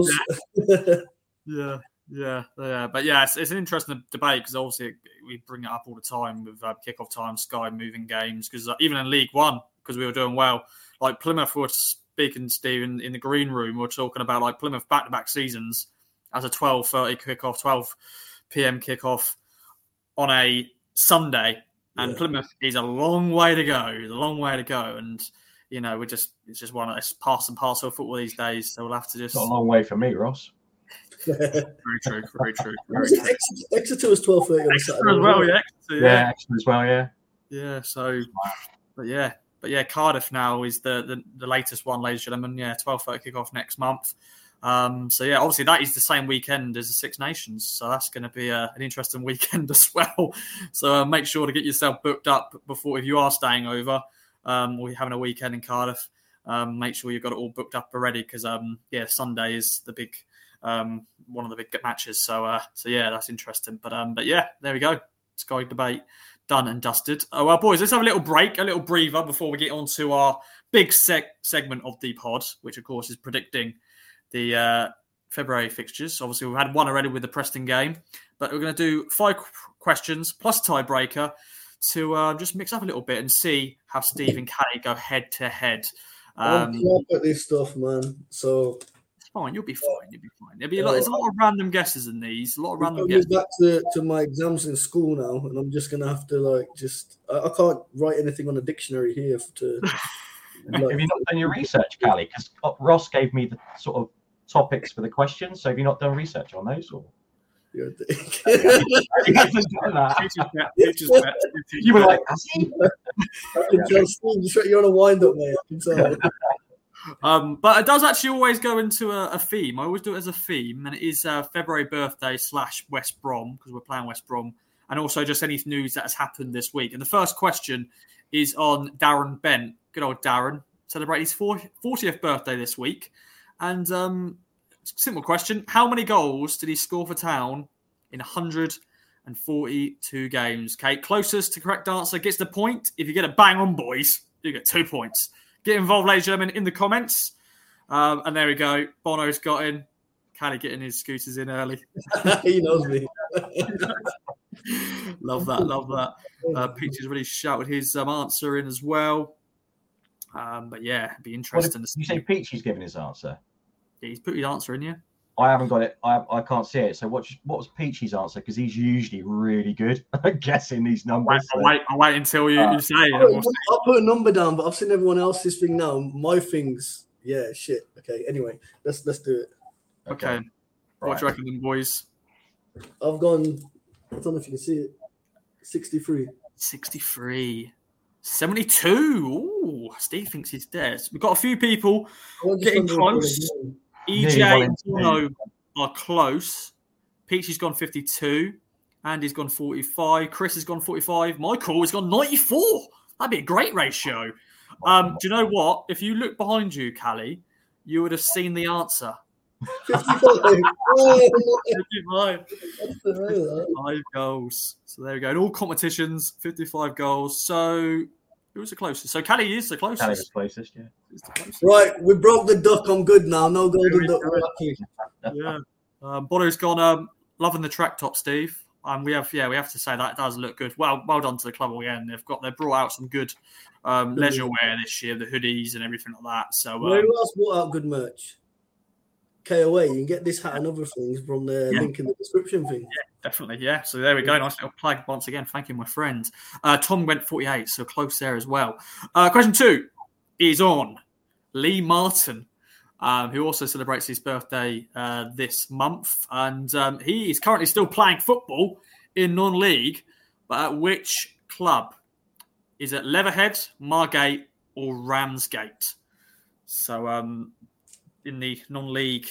Yeah. yeah, yeah, yeah. But yeah, it's, it's an interesting debate because obviously we bring it up all the time with uh, kickoff time, Sky moving games because uh, even in League One, because we were doing well, like Plymouth were speaking, Stephen, in the green room, we were talking about like Plymouth back-to-back seasons as a twelve thirty kickoff, twelve p.m. kickoff on a Sunday. And yeah. Plymouth is a long way to go. It's a long way to go. And, you know, we're just, it's just one of those pass and parcel of football these days. So we'll have to just. Not a long way for me, Ross. Very true, very true. Very true. Exeter, Exeter was twelve thirty on Exeter Saturday. as well, yeah. Exeter, yeah. Yeah, Exeter as well, yeah. Yeah, so, but yeah. But yeah, Cardiff now is the, the, the latest one, ladies and gentlemen. Yeah, twelve thirty kickoff next month. Um, so yeah, obviously that is the same weekend as the Six Nations, so that's going to be a, an interesting weekend as well. So uh, make sure to get yourself booked up before, if you are staying over um, or you're having a weekend in Cardiff. Um, make sure you've got it all booked up already because um, yeah, Sunday is the big um, one of the big matches. So uh, so yeah, that's interesting. But um, but yeah, there we go. Sky debate done and dusted. Oh well, boys, let's have a little break, a little breather before we get on to our big seg- segment of the pod, which of course is predicting the uh, February fixtures. Obviously, we've had one already with the Preston game, but we're going to do five questions plus tiebreaker to uh, just mix up a little bit and see how Steve and Callie go head to head. I'm crap at this stuff, man. So it's fine. You'll be fine. You'll be fine. There'll be a lot. There's a lot of random guesses in these. A lot of random guesses. Back to, to my exams in school now, and I'm just going to have to like just. I, I can't write anything on a dictionary here to. Like, have you not done your research, Callie? Because Ross gave me the sort of topics for the questions. So have you not done research on those? Or you're a dick. You were like, has he? I can tell Steve, you're on a wind up, mate. I can tell. Um, but it does actually always go into a, a theme. I always do it as a theme, and it is uh, February birthday slash West Brom because we're playing West Brom, and also just any news that has happened this week. And the first question is on Darren Bent. Good old Darren, celebrating his fortieth birthday this week. And um, simple question, how many goals did he score for Town in one hundred forty-two games? Okay, closest to correct answer gets the point. If you get it bang on, boys, you get two points. Get involved, ladies and gentlemen, in the comments. Um, and there we go. Bono's got in. Callie getting his scooters in early. He knows me. Love that. Love that. Uh, Peach has really shouted his um, answer in as well. Um, but yeah, it'd be interesting. What to did you see. say Peachy's given his answer? Yeah, he's put his answer in, yeah. I haven't got it. I I can't see it. So what what was Peachy's answer? Because he's usually really good at guessing these I'll numbers. wait, I'll wait, I'll wait until you, Uh, you say it. I'll, I'll put a number down, but I've seen everyone else's thing now. My things, yeah, shit. Okay, anyway, let's let's do it. Okay. What Right. do you reckon, then, boys? I've gone. I don't know if you can see it. sixty-three. sixty-three. seventy-two. Ooh, Steve thinks he's dead. We've got a few people getting close. E J Nearly one and in Bono two. are close. Peachy's gone fifty-two. Andy's gone forty-five. Chris has gone forty-five. Michael has gone ninety-four. That'd be a great ratio. Um, do you know what? If you look behind you, Callie, you would have seen the answer. fifty-five. Oh, fifty-five. that's the right, Five goals. So there we go. In all competitions, fifty-five goals. So who was the closest? So Callie is the closest. Callie was closest, yeah. Is the closest. right, we broke the duck. I'm good now. No golden duck. We're happy. Yeah. Um, Bono's gone. Um, loving the track top, Steve. Um, we have, yeah, we have to say that it does look good. Well, well done to the club again. They've got, they brought out some good um, leisure wear this year, the hoodies and everything like that. So, um, Who else brought out good merch? K O A. You can get this hat and other things from the Yeah. link in the description thing. definitely, yeah. So there we go. Nice little plug once again. Thank you, my friend. Uh, Tom went forty-eight, so close there as well. Uh, question two is on Lee Martin, um, who also celebrates his birthday uh, this month. And um, he is currently still playing football in non-league. But at which club? Is it Leatherhead, Margate, or Ramsgate? So um, in the non-league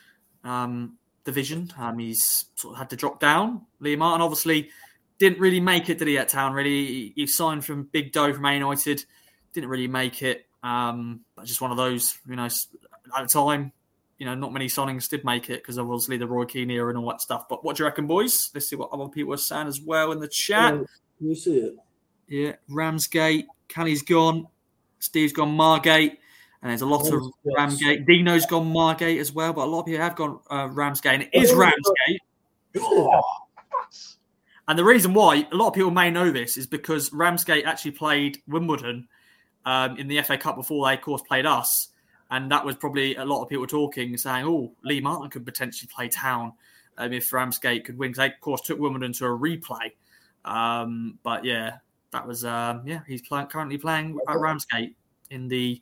um, division, um, he's sort of had to drop down. Lee Martin obviously didn't really make it, did he, at Town, really? He, he signed from Big Doe from Man United. Didn't really make it. Um, but just one of those, you know, at the time, you know, not many signings did make it because obviously the Roy Keane era and all that stuff. But what do you reckon, boys? Let's see what other people are saying as well in the chat. Oh, can you see it? Yeah, Ramsgate. Callie's gone. Steve's gone Margate. And there's a lot of Yes. Ramsgate. Dino's gone Margate as well, but a lot of people have gone uh, Ramsgate. And it is Oh, Ramsgate. Oh, And the reason why, a lot of people may know this, is because Ramsgate actually played Wimbledon um, in the F A Cup before they, of course, played us. And that was probably a lot of people talking, saying, oh, Lee Martin could potentially play Town um, if Ramsgate could win. Because they, of course, took Wimbledon to a replay. Um, but, yeah, that was, um, yeah, he's play- currently playing at Ramsgate in the,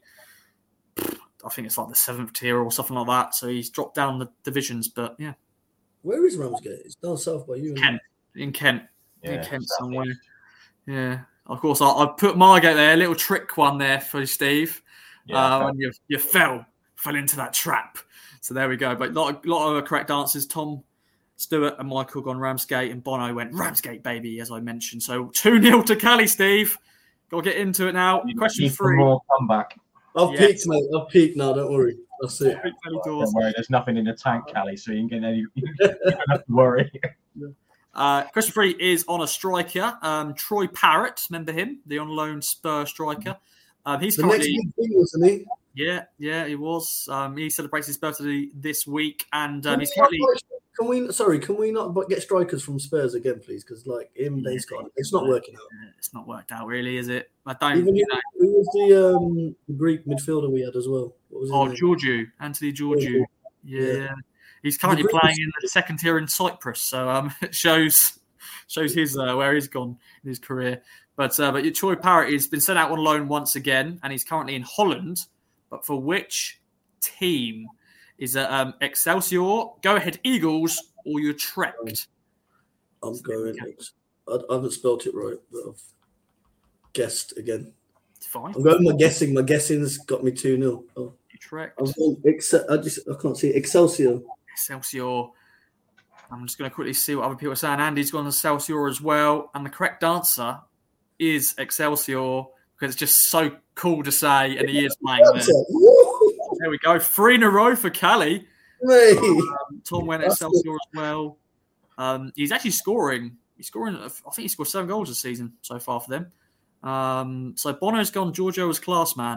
I think it's like the seventh tier or something like that. So he's dropped down the divisions. But, yeah, Where is Ramsgate? It's down south by you. Kent. In Kent. yeah, in Kent southeast. somewhere. Yeah. Of course, I, I put Margate there, a little trick one there for Steve. Yeah, uh, and you, you fell, fell into that trap. So there we go. But a lot, a lot of correct answers. Tom Stewart and Michael gone Ramsgate, and Bono went Ramsgate, baby, as I mentioned. So two nil to Callie, Steve. Got to get into it now. You Question need three. more comeback. I've Yes. peaked, mate. I've peaked now. Don't worry. That's it. Don't worry, there's nothing in the tank, Callie, so you can get any. You don't have to worry. Uh, question three is on a striker. Um, Troy Parrott, remember him? The on loan Spur striker. Um, he's The next currently... big thing, wasn't he? Yeah, yeah, he was. Um, he celebrates his birthday this week, and um, Can he's we not currently... buy- Can we? Sorry, can we not bu- get strikers from Spurs again, please? Because like him, they got it's not working out. It's not worked out, really, is it? I don't. Even You who, know, who was the um, Greek midfielder we had as well? What was his oh, name? Georgiou, Anthony Georgiou. Yeah, Yeah. he's currently The Greek- playing in the second tier in Cyprus, so um, it shows shows his uh, where he's gone in his career. But uh, but Troy Parrott has been sent out on loan once again, and he's currently in Holland. But for which team? Is it um, Excelsior, Go Ahead Eagles, or Utrecht? I'm going. I, I haven't spelt it right, but I've guessed again. It's fine. I'm going. My guessing. My guessing's got me two nil. Oh, Utrecht, I'm going. Ex- I just. I can't see it. Excelsior. Excelsior. I'm just going to quickly see what other people are saying. Andy's gone Excelsior as well, and the correct answer is Excelsior because it's just so cool to say, and he is playing there. Woo! There we go. Three in a row for Callie. Mate. Um, Tom went That's Excelsior as well. Um, he's actually scoring. He's scoring. I think he scored seven goals this season so far for them. Um, so Bono's gone. Giorgio was class man.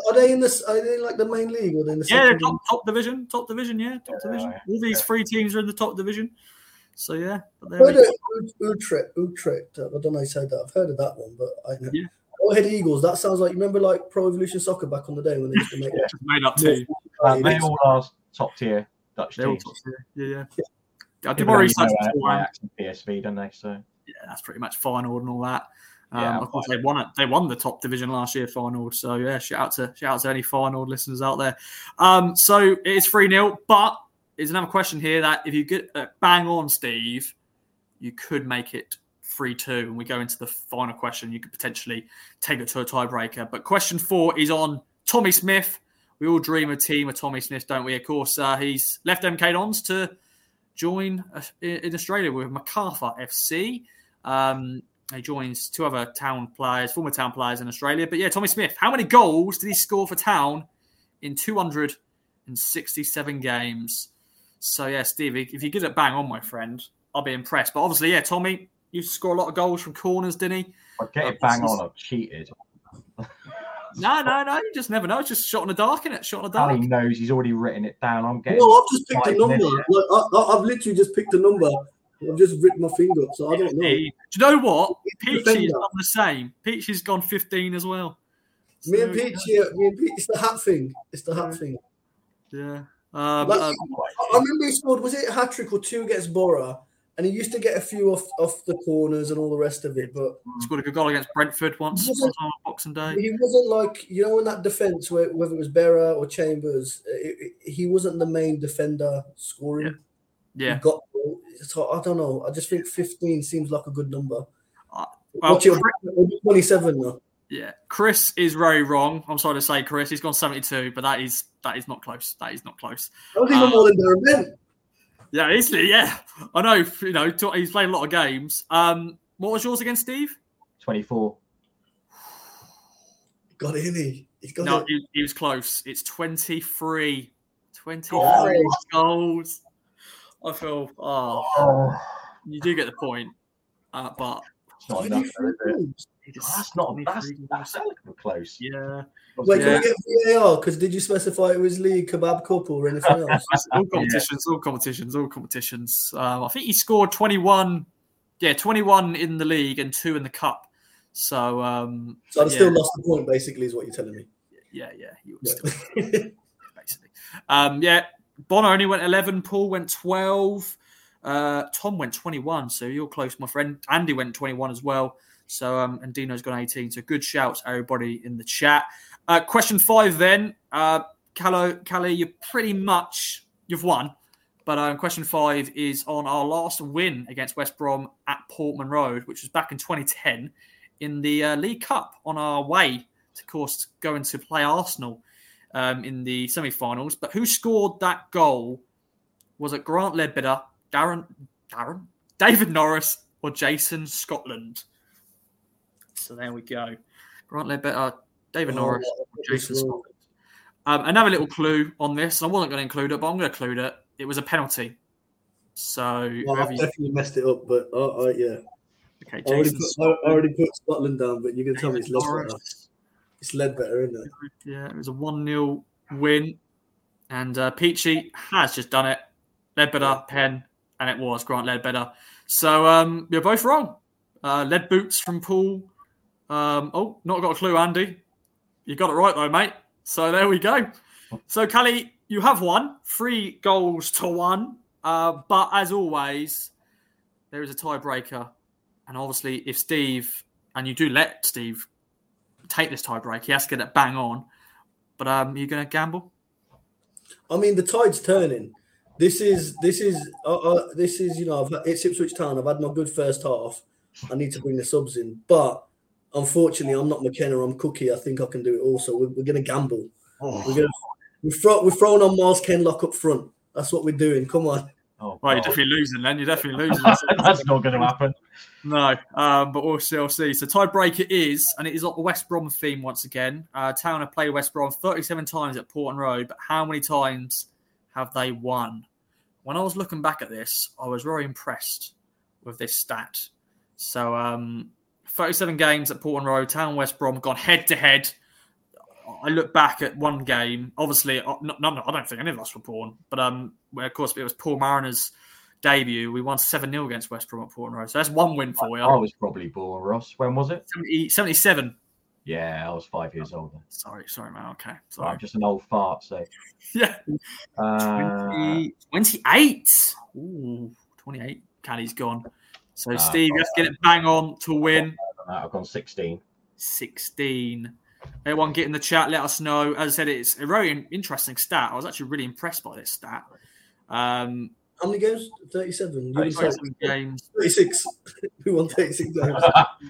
are they in this? Are they in like the main league or are they in the Yeah, second? top, top division, top division, yeah, top Yeah, division. yeah. All these Yeah. three teams are in the top division. So yeah, but there I've we heard go. of Utrecht, Utrecht. I don't know how you say that. I've heard of that one, but I know. Yeah. Go ahead, Eagles. That sounds like you remember like Pro Evolution Soccer back on the day when they used to make Yeah. Just made up team. Uh, they all are top tier Dutch They're all teams. top tier. Yeah, yeah. I did People my don't research know beforehand. Ajax and P S V, don't they? So Yeah, that's pretty much final and all that. Um, Yeah, of course, they won it. They won the top division last year, final. So yeah, shout out to shout out to any final listeners out there. Um, so it is three nil, but there's another question here that if you get uh, bang on, Steve, you could make it three two, and we go into the final question. You could potentially take it to a tiebreaker. But question four is on Tommy Smith. We all dream of a team of Tommy Smith, don't we? Of course, uh, he's left M K Dons to join uh, in Australia with Macarthur F C. Um, he joins two other Town players, former Town players in Australia. But yeah, Tommy Smith, how many goals did he score for Town in two hundred sixty-seven games? So yeah, Steve, if you get it bang on, my friend, I'll be impressed. But obviously, yeah, Tommy used to score a lot of goals from corners, didn't he? I get Uh, it bang this is- on. I've cheated. No, no, no. You just never know. It's just shot in the dark, innit? Shot in the dark. Ali knows he's already wrritten it down. I'm getting. No, I've just picked a five number. minutes. Like, I, I, I've literally just picked a number. I've just written my finger up, so I don't know. Do you know what? Peachy's Defender. done the same. Peachy's gone fifteen as well. Me and So, Peach here, me and Peach, it's the hat thing. It's the hat Yeah. thing. Yeah. Um, Like, um, I remember he scored, was it a hat trick or two against Borough? And he used to get a few off, off the corners and all the rest of it. But scored a good goal against Brentford once, Wasn't- once on Boxing Day. he wasn't like, you know, in that defence, where, whether it was Berra or Chambers, it, it, he wasn't the main defender scoring. Yeah. He got, so I don't know. I just think fifteen seems like a good number. Uh, well, What's your twenty-seven now? Yeah. Chris is very wrong. I'm sorry to say, Chris. He's gone seventy-two, but that is that is not close. That is not close. I was even Um, more than Darren Bent. Yeah, easily. Yeah. I know. You know, t- he's played a lot of games. Um, what was yours against Steve? twenty-four. Got it, innit he? He's got No, it. he, he was close. It's twenty-three. twenty-three Oh. goals. I feel, oh, Oh, you do get the point. Uh, but it's not enough, twenty-three though, is it? goals. he just- That's not. That's, twenty-three that's goals. a little close. Yeah. Wait, can Yeah. we get V A R? Because did you specify it was League, Kebab Cup, or anything else? That's all competitions, all competitions, all competitions. Um, I think he scored twenty-one, yeah, twenty-one in the league and two in the cup. So, um, So I've yeah, still lost the point, basically, is what you're telling me. yeah, yeah, he was Yeah. still basically. Um, yeah, Bonner only went eleven, Paul went twelve, uh, Tom went twenty-one. So you're close, my friend. Andy went twenty-one as well. So, um, and Dino's gone eighteen. So good shouts, everybody in the chat. Uh, question five then. Uh, Callo, Callie, you're pretty much, you've won. But um, question five is on our last win against West Brom at Portman Road, which was back in twenty ten in the uh, League Cup on our way to, of course, going to play Arsenal um, in the semi-finals. But who scored that goal? Was it Grant Ledbetter, Darren, Darren, David Norris, or Jason Scotland? So there we go. Grant Ledbetter, David Oh, Norris, I or got Jason this wrong. Scotland. Um, another little clue on this. I wasn't going to include it, but I'm going to include it. It was a penalty. So Well, whoever I you, definitely messed it up, but uh, uh, yeah. okay, I already, Jason put, I Scotland, already put Scotland down, but you can tell me it's David Ledbetter. Norris. It's Ledbetter, isn't it? Yeah, it was a one nil win. And uh, Peachy has just done it. Ledbetter, Penn, and it was Grant Ledbetter. So um, you're both wrong. Uh, lead boots from Paul. Um, oh, not got a clue, Andy. You got it right, though, mate. So there we go. So, Callie, you have won. Three goals to one. Uh, but as always, there is a tiebreaker. And obviously, if Steve, and you do let Steve take this tiebreak, he has to get it bang on. But um, you're going to gamble? I mean, the tide's turning. This is this is uh, uh, this is you know I've, it's Ipswich Town. I've had my good first half. I need to bring the subs in, but unfortunately, I'm not McKenna. I'm Cookie. I think I can do it. Also, we're, we're going to gamble. Oh, We're going to we've thrown we've thrown on Miles Kenlock up front. That's what we're doing. Come on. oh Well, you're God. definitely losing then. You're definitely losing. That's not going to happen. No, um, but we'll see, we'll see. So tiebreaker is, and it is a West Brom theme once again. Uh, Town have played West Brom thirty-seven times at Portman Road, but how many times have they won? When I was looking back at this, I was very impressed with this stat. So um, thirty-seven games at Portman Road, Town West Brom gone head-to-head. I look back at one game. Obviously, no, no, I don't think any of us were born, but um, where of course it was Paul Mariner's debut. We won seven nil against West Brom at Portman Road. So that's one win for you. I was probably born, Ross. When was it? seventy, seventy-seven. Yeah, I was five years older. Sorry, sorry, man. Okay, sorry. I'm just an old fart, so. Yeah. Uh, twenty, twenty-eight. Ooh, twenty-eight. Caddy's gone. So, uh, Steve, you have to get it bang on to win. I've gone sixteen. sixteen. Everyone get in the chat, let us know. As I said, it's a very interesting stat. I was actually really impressed by this stat. Um, How many games? thirty-seven. thirty-seven games. thirty-six. We won thirty-six games.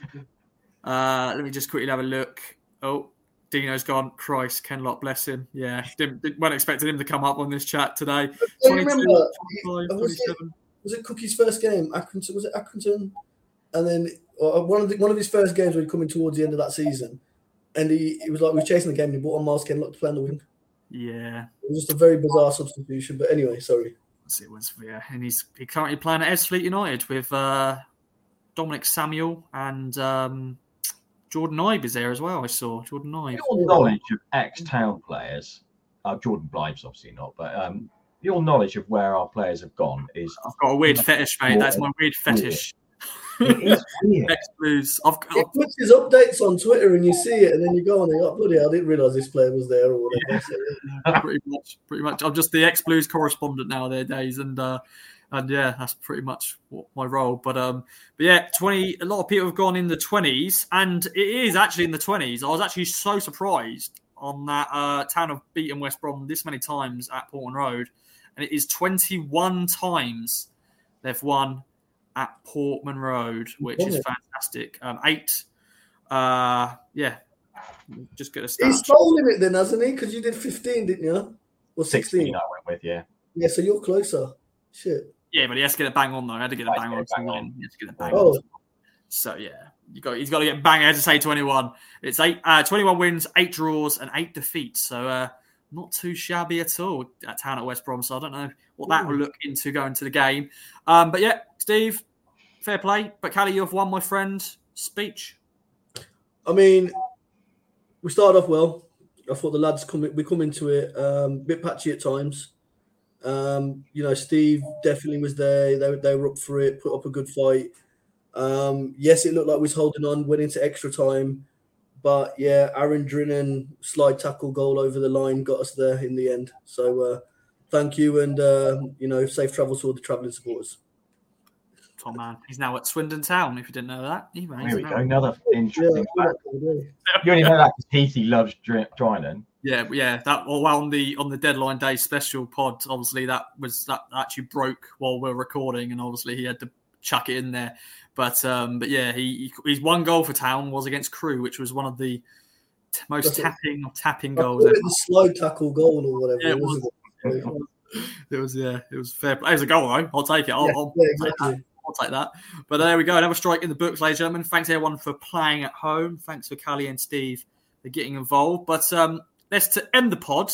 Uh, let me just quickly have a look. Oh, Dino's gone. Christ, Ken Lott, bless him. Yeah, didn't, didn't weren't expecting him to come up on this chat today. I remember, was it, was it Cookie's first game? Accrington, was it Accrington? And then uh, one of the, one of his first games when he coming towards the end of that season, and he, he was like, we were chasing the game and he brought on Miles Ken Lott to play on the wing. Yeah. It was just a very bizarre substitution. But anyway, sorry. It was, yeah, and he's he currently playing at Ebbsfleet United with uh, Dominic Samuel and um, Jordan Ibe is there as well. I saw Jordan Ibe. Your knowledge of ex-town players, uh, Jordan Blibe's obviously not, but um, your knowledge of where our players have gone is. I've got a weird fetish, mate. That's my weird fetish. It is weird. Ex-Blues. I've, He puts his updates on Twitter and you see it, and then you go on and you're like, bloody hell, I didn't realise this player was there or whatever. Yeah. So, yeah. pretty much, pretty much. I'm just the ex-Blues correspondent nowadays, and uh, and yeah, that's pretty much what my role. But um, but yeah, twenty. A lot of people have gone in the twenties, and it is actually in the twenties. I was actually so surprised on that uh, Town have beaten West Brom this many times at Portman Road, and it is twenty-one times they've won at Portman Road, which is fantastic. Um, eight, uh, yeah, just get a start. He's stolen it then, hasn't he? Because you did fifteen, didn't you? Or sixteen? sixteen I went with, yeah. Yeah, so you're closer. Shit. Yeah, but he has to get it bang on though. I had to get it bang on. Bang on. He has to get it bang Oh. on. So yeah, you got he's got to get bang. I had to say twenty-one. It's eight, uh, twenty-one wins, eight draws, and eight defeats. So uh, not too shabby at all at Town at West Brom. So I don't know what that Ooh. will look into going to the game. Um, but yeah, Steve, fair play. But Callie, you've won, my friend. Speech. I mean, we started off well. I thought the lads come we come into it um, a bit patchy at times. Um, you know, Steve definitely was there. They, they were up for it, put up a good fight. Um, yes, it looked like we was holding on, went into extra time. But yeah, Aaron Drinan slide tackle goal over the line got us there in the end. So uh, thank you, and uh, you know, safe travels to all the travelling supporters. Tom man, he's now at Swindon Town. If you didn't know that, he, There we now. go. Another Yeah, interesting fact. yeah. You only know that because Heathy loves Drinan. Yeah, yeah. That well on the on the deadline day special pod. Obviously, that was that actually broke while we we're recording, and obviously he had to chuck it in there. But um, but yeah, he, he his one goal for Town was against Crewe, which was one of the t- most That's it. tapping or tapping I goals call ever. it the slide tackle goal or whatever. Yeah, it wasn't was. it? It was yeah, it was fair play. It was a goal though. I'll take it. I'll, Yeah, I'll, yeah, take that. exactly. I'll take that. But there we go. Another strike in the books, ladies and gentlemen. Thanks everyone for playing at home. Thanks for Callie and Steve for getting involved. But um, let's to end the pod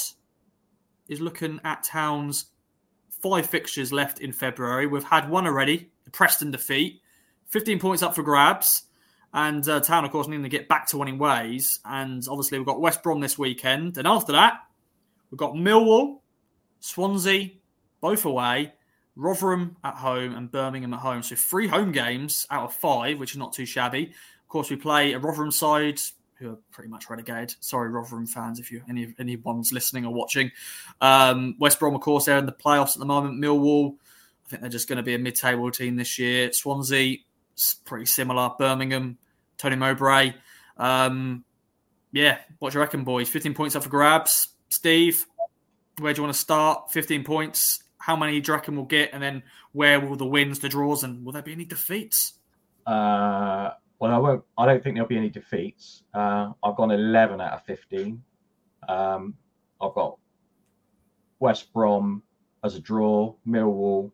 is looking at Town's five fixtures left in February. We've had one already, the Preston defeat, fifteen points up for grabs, and uh, Town, of course, needing to get back to winning ways. And obviously, we've got West Brom this weekend, and after that, we've got Millwall, Swansea, both away, Rotherham at home, and Birmingham at home. So three home games out of five, which is not too shabby. Of course, we play a Rotherham side who are pretty much relegated. Sorry, Rotherham fans, if you any anyone's listening or watching. Um, West Brom, of course, they're in the playoffs at the moment. Millwall, I think they're just going to be a mid-table team this year. Swansea, pretty similar. Birmingham, Tony Mowbray. Um, yeah, what do you reckon, boys? fifteen points up for grabs. Steve, where do you want to start? fifteen points. How many do you reckon we'll get? And then where will the wins, the draws, and will there be any defeats? Uh, well, I won't. I don't think there'll be any defeats. Uh, I've gone eleven out of fifteen. Um, I've got West Brom as a draw, Millwall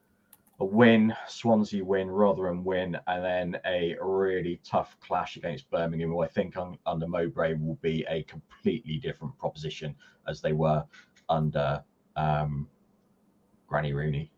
a win, Swansea win, Rotherham win, and then a really tough clash against Birmingham, who I think un- under Mowbray will be a completely different proposition as they were under um, Granny Rooney,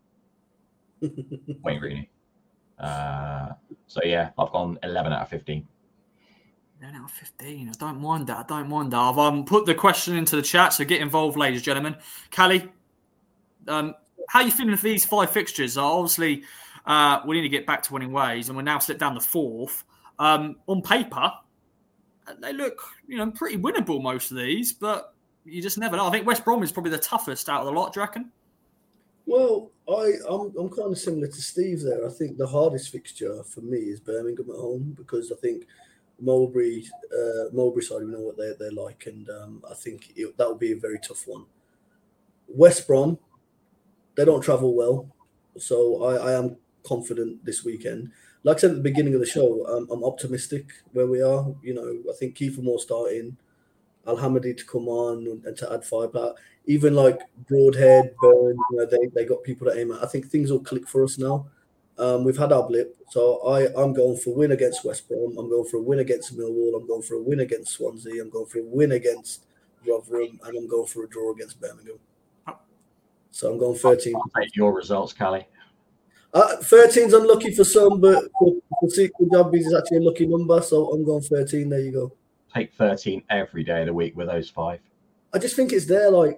Wayne Rooney. Uh, so yeah, I've gone eleven out of fifteen. ten out of fifteen. I don't mind that. I don't mind that. I've um, put the question into the chat, so get involved, ladies and gentlemen. Callie, um, how are you feeling for these five fixtures? Uh, obviously, uh, we need to get back to winning ways, and we're now slipped down to fourth. Um, on paper, they look, you know, pretty winnable, most of these, but you just never know. I think West Brom is probably the toughest out of the lot, do you reckon? Well, I, I'm I'm kind of similar to Steve there. I think the hardest fixture for me is Birmingham at home, because I think Mulberry, uh, Mulberry side, we know what they're, they're like, and um, I think it, that will be a very tough one. West Brom, they don't travel well, so I, I am confident this weekend. Like I said at the beginning of the show, um, I'm optimistic where we are. You know, I think Kiefer Moore starting, Al-Hamadi to come on and, and to add firepower. Even like Broadhead, Burn, you know, they, they got people to aim at. I think things will click for us now. Um, we've had our blip, so I, I'm going for a win against West Brom. I'm going for a win against Millwall. I'm going for a win against Swansea. I'm going for a win against Rotherham, and I'm going for a draw against Birmingham. So I'm going thirteen. I'll take your results, Callie. Uh, thirteen's unlucky for some, but for, for Sequel Jobbies is actually a lucky number, so I'm going thirteen. There you go. Take thirteen every day of the week with those five. I just think it's there. Like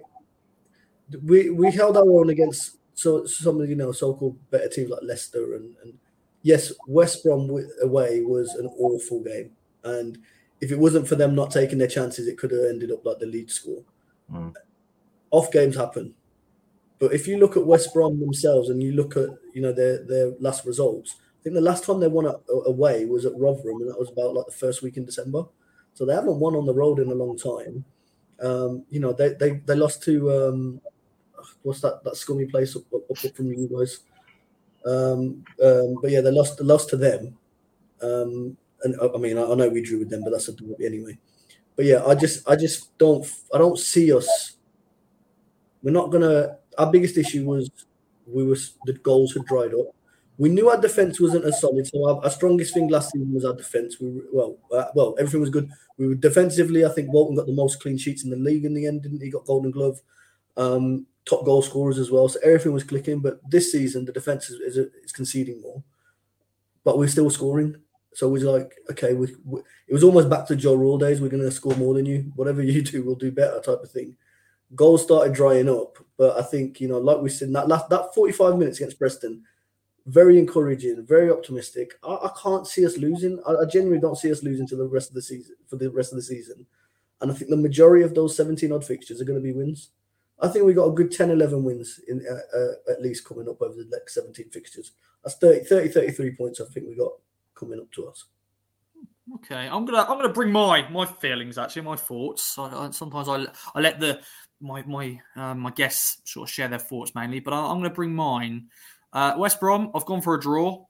we we held our own against so some of you know so-called better teams like Leicester and, and yes, West Brom away was an awful game, and if it wasn't for them not taking their chances, it could have ended up like the lead score. Mm. Off games happen. But if you look at West Brom themselves and you look at, you know, their their last results, I think the last time they won away was at Rotherham, and that was about like the first week in December. So they haven't won on the road in a long time. Um, you know, they they they lost to um, what's that that scummy place up, up, up from you guys. Um, um, but yeah, they lost they lost to them. Um, and I mean, I, I know we drew with them, but that's a derby anyway. But yeah, I just I just don't I don't see us. We're not gonna. Our biggest issue was we were the goals had dried up. We knew our defense wasn't as solid, so our, our strongest thing last season was our defense. We were, well, uh, well, everything was good. We were defensively. I think Walton got the most clean sheets in the league in the end, didn't he? Got Golden Glove, um, top goal scorers as well. So everything was clicking. But this season, the defense is, is, is conceding more, but we're still scoring. So it was like, okay, we, we, it was almost back to Joe Rule days. We're going to score more than you. Whatever you do, we'll do better, type of thing. Goals started drying up, but I think, you know, like we said, that last that forty-five minutes against Preston, very encouraging, very optimistic. I, I can't see us losing. I, I genuinely don't see us losing to the rest of the season for the rest of the season. And I think the majority of those seventeen odd fixtures are going to be wins. I think we got a good ten, eleven wins in uh, uh, at least coming up over the next seventeen fixtures. That's thirty, thirty, thirty-three points. I think we got coming up to us. Okay, I'm gonna I'm gonna bring my my feelings actually, my thoughts. I, I, sometimes I I let the my my um, my guests sort of share their thoughts mainly, but I, I'm going to bring mine. Uh, West Brom, I've gone for a draw,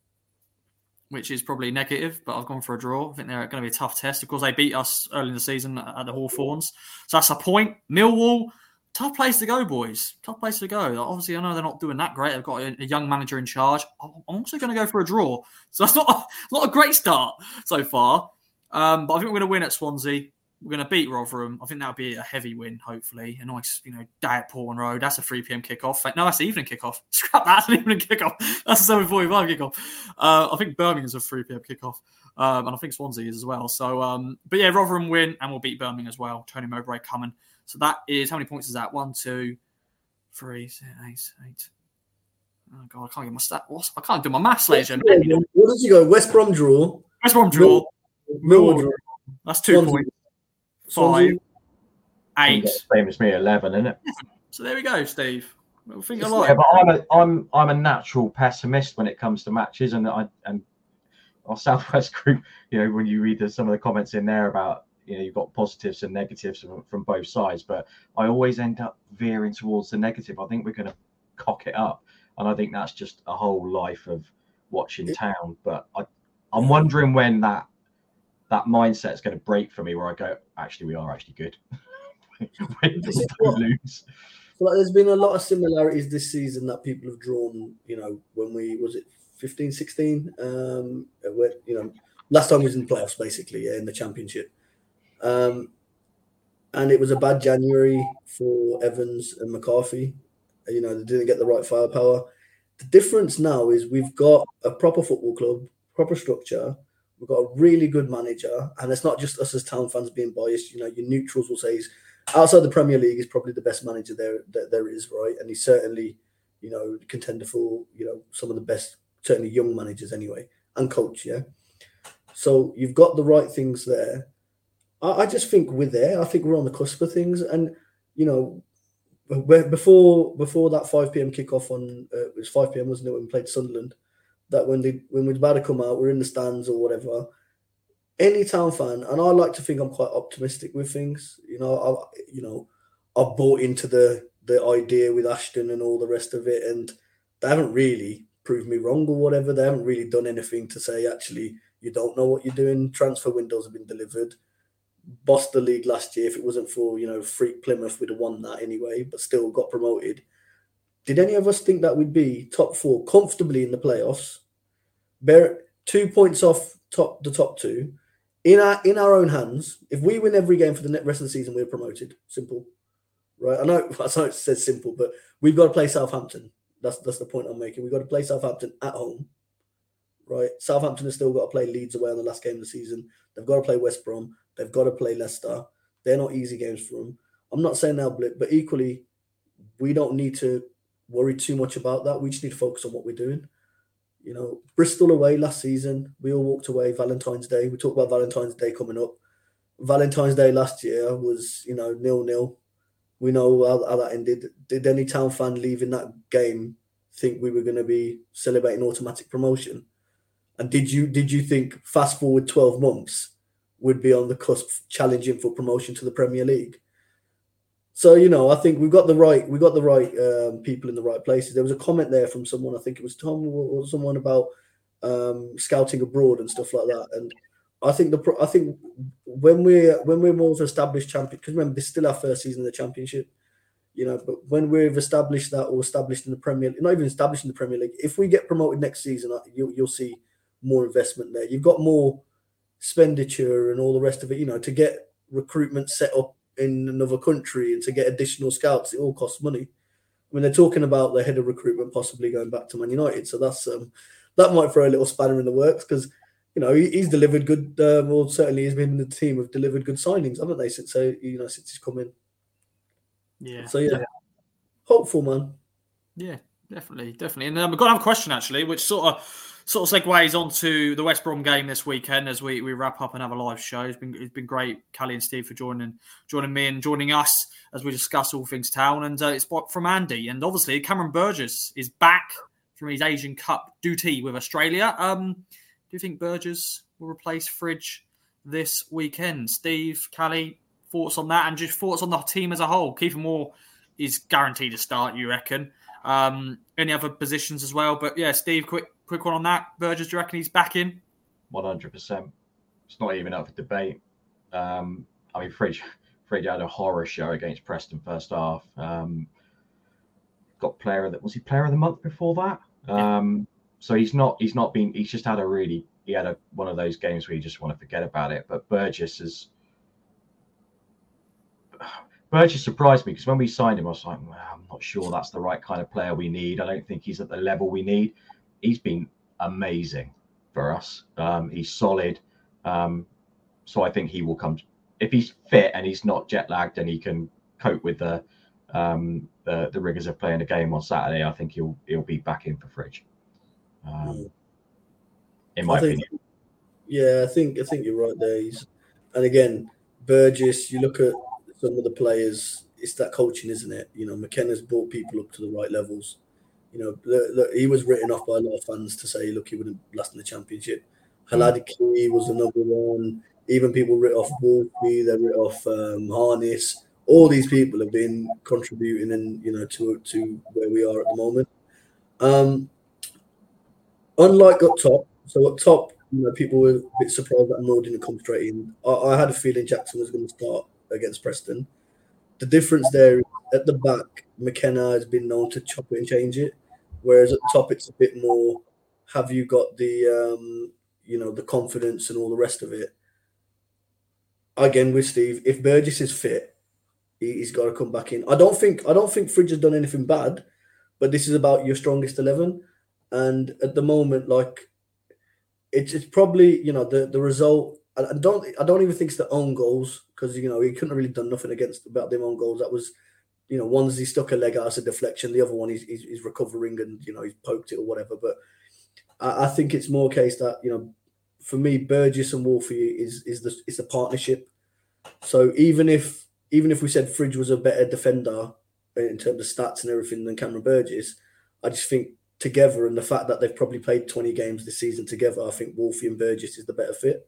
which is probably negative, but I've gone for a draw. I think they're going to be a tough test. Of course, they beat us early in the season at the Hawthorns, so that's a point. Millwall, tough place to go, boys. Tough place to go. Obviously, I know they're not doing that great. They've got a, a young manager in charge. I'm also going to go for a draw, so that's not a, not a great start so far. Um, but I think we're going to win at Swansea. We're going to beat Rotherham. I think that'll be a heavy win, hopefully. A nice, you know, day at Portland Road. That's a three p.m. kickoff. No, that's the evening kickoff. Scrap that. That's an evening kickoff. That's a seven forty-five kickoff. Uh, I think Birmingham's a three p.m. kickoff. Um, and I think Swansea is as well. So, um, but yeah, Rotherham win and we'll beat Birmingham as well. Tony Mowbray coming. So that is, how many points is that? One, two, three, six, eight, eight. Oh, God, I can't get my stat. What? I can't do my maths, ladies and gentlemen. What did you go? West Brom draw. West Brom draw. Millwall draw. That's two Swansea. points. Five, eight. Same as me, eleven, isn't it? So there we go, Steve. I think I like. Yeah, but I'm a I'm I'm a natural pessimist when it comes to matches, and I and our Southwest group, you know, when you read the, some of the comments in there about, you know, you've got positives and negatives from, from both sides, but I always end up veering towards the negative. I think we're going to cock it up, and I think that's just a whole life of watching town. But I I'm wondering when that. that mindset is going to break for me, where I go, actually, we are actually good. When we don't lose. So like, there's been a lot of similarities this season that people have drawn, you know, when we, was it fifteen, sixteen? Um, where, you know, last time we was in the playoffs, basically, yeah, in the championship. Um, and it was a bad January for Evans and McCarthy. You know, they didn't get the right firepower. The difference now is we've got a proper football club, proper structure. We've got a really good manager, and it's not just us as Town fans being biased. You know, your neutrals will say he's outside the Premier League is probably the best manager there that there is, right? And he's certainly, you know, contender for, you know, some of the best, certainly young managers anyway, and coach, yeah. So you've got the right things there. I, I just think we're there. I think we're on the cusp of things, and you know, before before that five p.m. kickoff on uh, it was five p.m. wasn't it, when we played Sunderland? That when they when we're about to come out, we're in the stands or whatever. Any Town fan, and I like to think I'm quite optimistic with things. You know, I you know, I've bought into the the idea with Ashton and all the rest of it, and they haven't really proved me wrong or whatever. They haven't really done anything to say actually you don't know what you're doing. Transfer windows have been delivered. Bossed the league last year. If it wasn't for, you know, freak Plymouth, we'd have won that anyway, but still got promoted. Did any of us think that we'd be top four comfortably in the playoffs? Bear two points off top the top two in our in our own hands. If we win every game for the rest of the season, we're promoted. Simple, right? I know, I know it says simple, but we've got to play Southampton. That's that's the point I'm making. We've got to play Southampton at home, right? Southampton has still got to play Leeds away on the last game of the season. They've got to play West Brom. They've got to play Leicester. They're not easy games for them. I'm not saying they'll blip, but equally, we don't need to worry too much about that. We just need to focus on what we're doing. You know, Bristol away last season, we all walked away Valentine's Day. We talk about Valentine's Day coming up. Valentine's Day last year was, you know, nil-nil. We know how, how that ended. Did any Town fan leaving that game think we were going to be celebrating automatic promotion? And did you did you think fast forward twelve months would be on the cusp challenging for promotion to the Premier League? So, you know, I think we've got the right we got the right um, people in the right places. There was a comment there from someone, I think it was Tom or someone, about um, scouting abroad and stuff like that. And I think the I think when we're when we're more of an established champion, because remember this is still our first season in the Championship, you know, but when we've established that or established in the Premier League, not even established in the Premier League, if we get promoted next season, you'll you'll see more investment there. You've got more expenditure and all the rest of it, you know, to get recruitment set up in another country and to get additional scouts, it all costs money. I mean, they're talking about the head of recruitment possibly going back to Man United, so that's um, that might throw a little spanner in the works, because, you know, he, he's delivered good. Um, well, certainly he's been in the team have delivered good signings, haven't they? Since so you know since he's come in. Yeah. So yeah, hopeful, man. Yeah, definitely, definitely. And um, we've got another question actually, which sort of. Sort of segues onto the West Brom game this weekend as we, we wrap up another live show. It's been it's been great, Callie and Steve, for joining joining me and joining us as we discuss all things Town. And uh, it's from Andy. And obviously, Cameron Burgess is back from his Asian Cup duty with Australia. Um, do you think Burgess will replace Fridge this weekend? Steve, Callie, thoughts on that, and just thoughts on the team as a whole? Kiefer Moore is guaranteed to start, you reckon? Um, any other positions as well? But yeah, Steve, quick. Quick one on that. Burgess, do you reckon he's back in? one hundred percent. It's not even up for debate. Um, I mean, Fridge, Fridge had a horror show against Preston first half. Um, got player of the, was he player of the month before that? Yeah. Um, so he's not, he's not been, he's just had a really, he had a, one of those games where you just want to forget about it. But Burgess is, Burgess surprised me, because when we signed him, I was like, well, I'm not sure that's the right kind of player we need. I don't think he's at the level we need. He's been amazing for us. Um, he's solid. Um, so I think he will come, if he's fit and he's not jet lagged and he can cope with the um, the, the rigors of playing a game on Saturday, I think he'll he'll be back in for Fridge. Um, in my I think, opinion. Yeah, I think I think you're right there. He's, and again, Burgess, you look at some of the players, it's that coaching, isn't it? You know, McKenna's brought people up to the right levels. You know, look, look, he was written off by a lot of fans to say, look, he wouldn't last in the Championship. Haladiki was another one. Even people writ off Wolfie, they writ off um, Harness. All these people have been contributing, and you know, to to where we are at the moment. Um, unlike up top, so up top, you know, people were a bit surprised that Moore didn't come straight in. I, I had a feeling Jackson was going to start against Preston. The difference there is at the back, McKenna has been known to chop it and change it, whereas at the top it's a bit more, have you got the um, you know, the confidence and all the rest of it. Again with Steve, if Burgess is fit, he, he's got to come back in. I don't think I don't think Fridge has done anything bad, but this is about your strongest eleven. And at the moment, like, it's it's probably you know the the result. I, I don't I don't even think it's the own goals because you know he couldn't have really done nothing against about them own goals. That was you know one's he stuck a leg out as a deflection, the other one he's he's, he's recovering and you know he's poked it or whatever. But I, I think it's more a case that you know for me Burgess and Wolfie is is the it's a partnership. So even if even if we said Fridge was a better defender in terms of stats and everything than Cameron Burgess, I just think together and the fact that they've probably played twenty games this season together, I think Wolfie and Burgess is the better fit.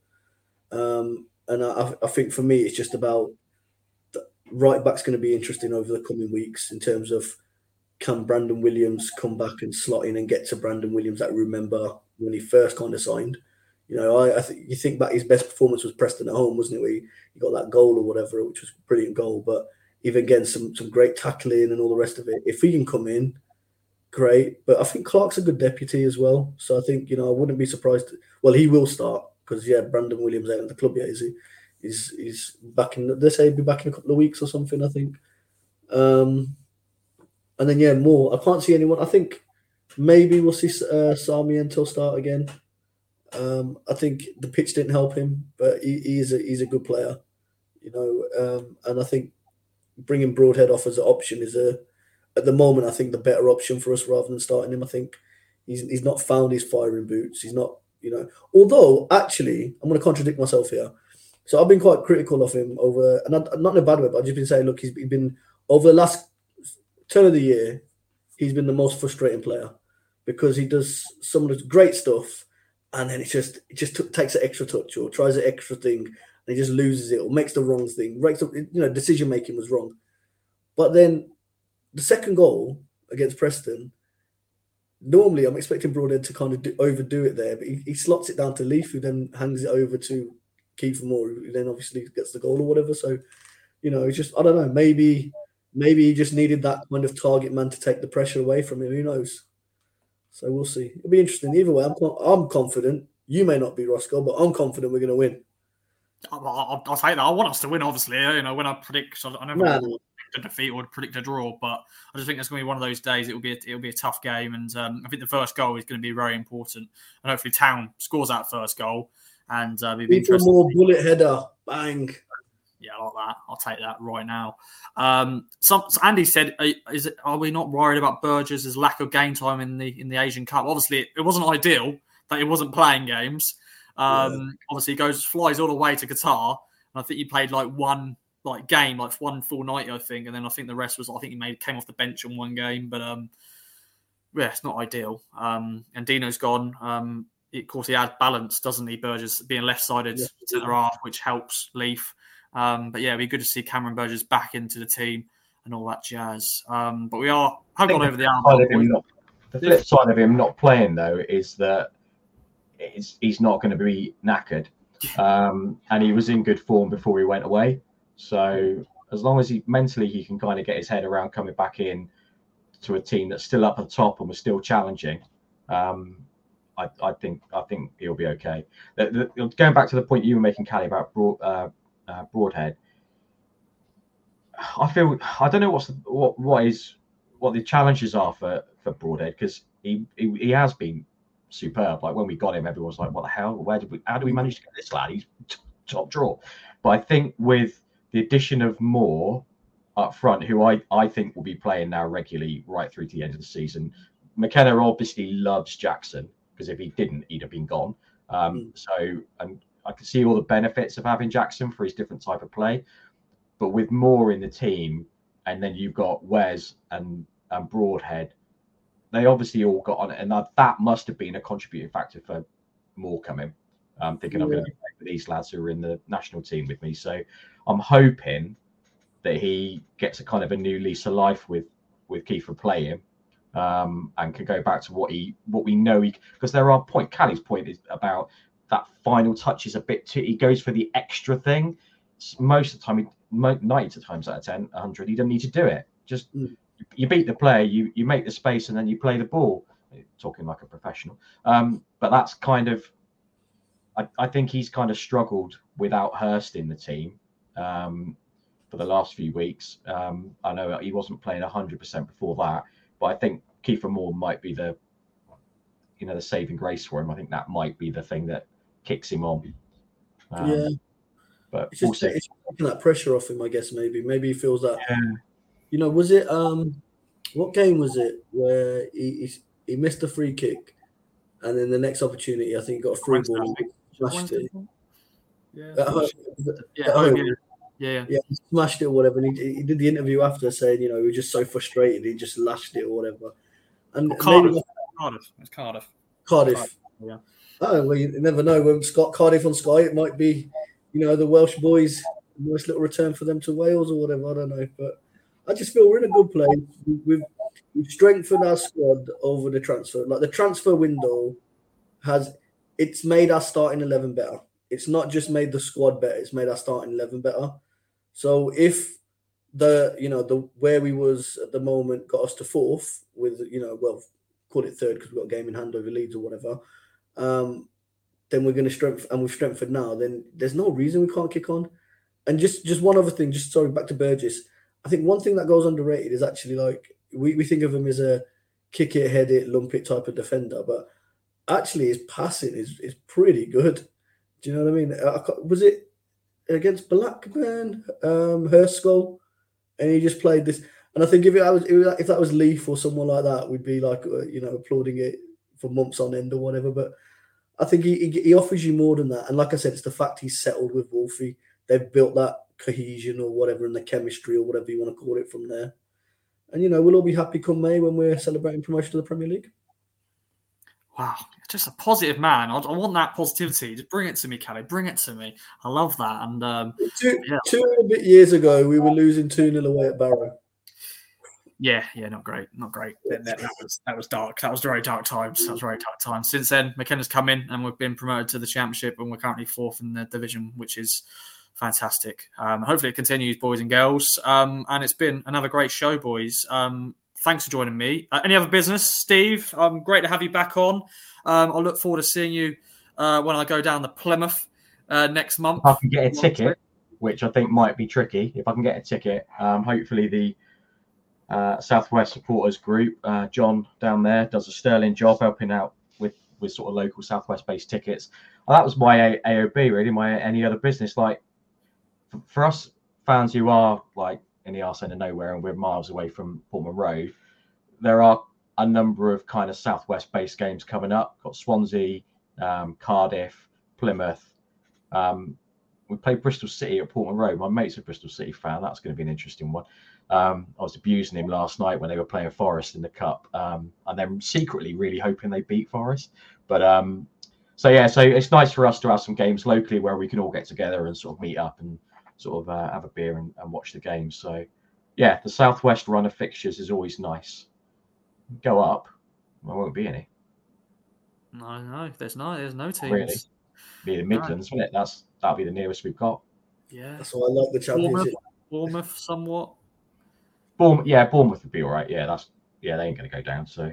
Um, and I, I think for me, it's just about the right back's going to be interesting over the coming weeks in terms of can Brandon Williams come back and slot in and get to Brandon Williams that I remember when he first kind of signed. You know, I, I think you think back his best performance was Preston at home, wasn't it? Where he, he got that goal or whatever, which was a brilliant goal. But even again, some some great tackling and all the rest of it. If he can come in, great. But I think Clark's a good deputy as well. So I think, you know, I wouldn't be surprised. To, well, he will start because, yeah, Brandon Williams ain't at the club yet, is he? He's, he's back in, they say he'll be back in a couple of weeks or something, I think. Um, and then, yeah, more. I can't see anyone. I think maybe we'll see uh, Sami until start again. Um, I think the pitch didn't help him, but he, he is a, he's a good player, you know. Um, and I think bringing Broadhead off as an option is a, at the moment, I think the better option for us rather than starting him. I think he's he's not found his firing boots. He's not, you know. Although actually, I'm going to contradict myself here. So I've been quite critical of him over, and not, not in a bad way, but I've just been saying, look, he's been over the last turn of the year, he's been the most frustrating player because he does some of the great stuff. And then it just it just t- takes an extra touch or tries an extra thing, and he just loses it or makes the wrong thing. Breaks up, you know, decision making was wrong. But then the second goal against Preston, normally I'm expecting Broadhead to kind of do, overdo it there, but he, he slots it down to Leaf, who then hangs it over to Kiefer Moore, who then obviously gets the goal or whatever. So, you know, it's just I don't know. Maybe maybe he just needed that kind of target man to take the pressure away from him. Who knows? So we'll see. It'll be interesting. Either way, I'm I'm confident. You may not be, Roscoe, but I'm confident we're going to win. I'll, I'll, I'll say that. I want us to win, obviously. You know, when I predict, I never Nah, predict a defeat or predict a draw, but I just think it's going to be one of those days. It will be a, it will be a tough game, and um, I think the first goal is going to be very important. And hopefully, Town scores that first goal, and uh, it'll be interesting. More bullet header, bang. Yeah, I like that. I'll take that right now. Um, some, so Andy said, "Is it? Are we not worried about Burgess' lack of game time in the in the Asian Cup? Obviously, it, it wasn't ideal that he wasn't playing games. Um, yeah. Obviously, he goes flies all the way to Qatar, and I think he played like one like game, like one full night, I think, and then I think the rest was I think he made came off the bench in one game. But um, yeah, it's not ideal. Um, and Dino's gone. Um, of course, he adds balance, doesn't he? Burgess being left-sided yeah. to the half, which helps Leaf. Um, but yeah, it'd be good to see Cameron Burgess back into the team and all that jazz. Um, but we are have gone over the arm. The flip side of him not playing though is that it's, he's not going to be knackered, um, and he was in good form before he went away. So as long as he mentally he can kind of get his head around coming back in to a team that's still up at the top and was still challenging, um, I, I think I think he'll be okay. The, the, going back to the point you were making, Callie, about broad. Uh, Uh, Broadhead, I feel I don't know what's the, what what is what the challenges are for for Broadhead because he, he he has been superb. Like when we got him, everyone was like, "What the hell? Where did we? How do we manage to get this lad? He's t- top draw." But I think with the addition of Moore up front, who I I think will be playing now regularly right through to the end of the season. McKenna obviously loves Jackson because if he didn't, he'd have been gone. Um, mm. So and. I can see all the benefits of having Jackson for his different type of play, but with Moore in the team, and then you've got Wes and, and Broadhead, they obviously all got on it, and that, that must have been a contributing factor for Moore coming. I'm thinking yeah. I'm going to be playing with these lads who are in the national team with me, so I'm hoping that he gets a kind of a new lease of life with with Kiefer playing, um, and can go back to what he what we know he because there are point Callie's point is about. That final touch is a bit too. He goes for the extra thing. Most of the time, ninety times out of ten, one hundred, he doesn't need to do it. Just mm. you beat the player, you you make the space, and then you play the ball. Talking like a professional, um, but that's kind of. I, I think he's kind of struggled without Hurst in the team um, for the last few weeks. Um, I know he wasn't playing one hundred percent before that, but I think Kiefer Moore might be the you know, the saving grace for him. I think that might be the thing that kicks him on. Um, yeah, but it's we'll just see. it's taking that pressure off him, I guess. Maybe, maybe he feels that. Yeah. You know, was it um, what game was it where he he, he missed a free kick, and then the next opportunity, I think, he got a free Wednesday, ball I think. and smashed Wednesday, it. Yeah, At home, yeah, at home, home. yeah, yeah, yeah. Yeah, he smashed it or whatever. And he, he did the interview after saying, you know, he was just so frustrated, he just lashed it or whatever. And Well, Cardiff, maybe Cardiff, it's Cardiff. Cardiff. Cardiff, yeah. Oh, well, you never know. When Scott Cardiff on Sky, it might be, you know, the Welsh boys, a nice little return for them to Wales or whatever. I don't know. But I just feel we're in a good place. We've, we've strengthened our squad over the transfer. Like the transfer window has, it's made our starting eleven better. It's not just made the squad better, it's made our starting eleven better. So if the, you know, the where we was at the moment got us to fourth with, you know, well, call it third because we've got a game in hand over Leeds or whatever, um, then we're going to strengthen, and we've strengthened now, then there's no reason we can't kick on. And just, just one other thing, just sorry, back to Burgess. I think one thing that goes underrated is actually like, we, we think of him as a kick it, head it, lump it type of defender, but actually his passing is, is pretty good. Do you know what I mean? I, was it against Blackburn, um, Hurstskull, and he just played this. And I think if it was, if that was Leaf or someone like that, we'd be like, uh, you know, applauding it for months on end or whatever. But I think he, he he offers you more than that. And like I said, it's the fact he's settled with Wolfie. They've built that cohesion or whatever, and the chemistry or whatever you want to call it from there. And you know, we'll all be happy come May when we're celebrating promotion to the Premier League. Wow, just a positive man. I, I want that positivity. Just bring it to me, Callie. Bring it to me. I love that. And um, two, yeah. two and a bit years ago, we were losing two nil away at Barrow. Yeah, yeah, not great, not great. That, that was that was dark. That was very dark times. That was very dark times. Since then, McKenna's come in and we've been promoted to the Championship, and we're currently fourth in the division, which is fantastic. Um, hopefully, it continues, boys and girls. Um, and it's been another great show, boys. Um, thanks for joining me. Uh, any other business, Steve? Um, great to have you back on. Um, I look forward to seeing you uh, when I go down to Plymouth uh, next month. If I can get a ticket, which I think might be tricky. If I can get a ticket, um, hopefully the uh, Southwest Supporters Group, uh, John down there, does a sterling job helping out with, with sort of local Southwest-based tickets. Well, that was my A O B, really, my any other business. Like, for, for us fans who are, like, in the arse end of nowhere and we're miles away from Portman Road, there are a number of kind of Southwest-based games coming up. Got Swansea, um, Cardiff, Plymouth. Um, we played Bristol City at Portman Road. My mate's a Bristol City fan. That's going to be an interesting one. Um, I was abusing him last night when they were playing Forest in the Cup, um, and then secretly really hoping they beat Forest. But um, so yeah, so it's nice for us to have some games locally where we can all get together and sort of meet up and sort of uh, have a beer and, and watch the games. So yeah, the Southwest run of fixtures is always nice. Go up, there won't be any. No, no, there's no, there's no teams. Really, be the Midlands, no. Won't it? That's that'll be the nearest we've got. Yeah, that's why I like the Championship. Bournemouth, Bournemouth somewhat. Bournemouth, yeah, Bournemouth would be all right. Yeah, that's yeah, they ain't going to go down. So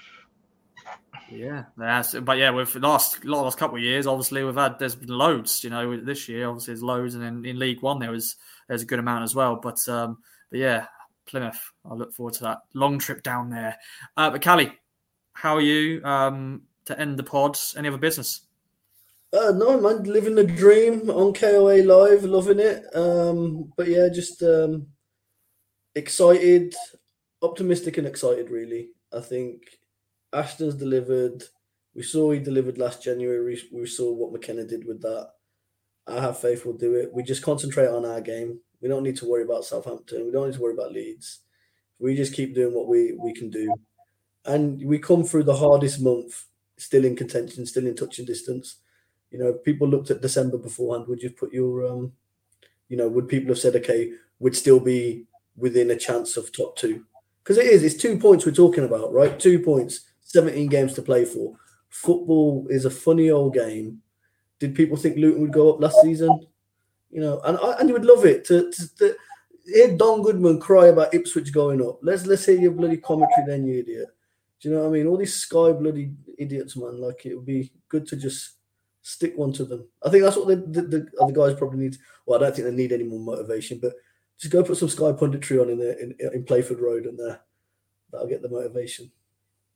yeah, that's but yeah, with the last last couple of years, obviously we've had there's been loads. You know, this year obviously there's loads, and in, in League One there was there's a good amount as well. But um, but yeah, Plymouth, I look forward to that long trip down there. Uh, but Callie, how are you um, to end the pods? Any other business? Uh, no, man, living the dream on K O A Live, loving it. Um, but yeah, just um, excited, optimistic and excited, really. I think Ashton's delivered. We saw he delivered last January. We saw what McKenna did with that. I have faith we'll do it. We just concentrate on our game. We don't need to worry about Southampton. We don't need to worry about Leeds. We just keep doing what we, we can do. And we come through the hardest month, still in contention, still in touching distance. You know, people looked at December beforehand. Would you put your, um, you know, would people have said, okay, would still be within a chance of top two? Because it is, it's two points we're talking about, right? Two points, seventeen games to play for. Football is a funny old game. Did people think Luton would go up last season? You know, and and you would love it to, to, to hear Don Goodman cry about Ipswich going up. Let's let's hear your bloody commentary then, you idiot. Do you know what I mean? All these Sky bloody idiots, man. Like, it would be good to just stick one to them. I think that's what the, the, the other guys probably need. Well, I don't think they need any more motivation, but just go put some Sky punditry on in the, in, in Playford Road, and uh, that'll get the motivation.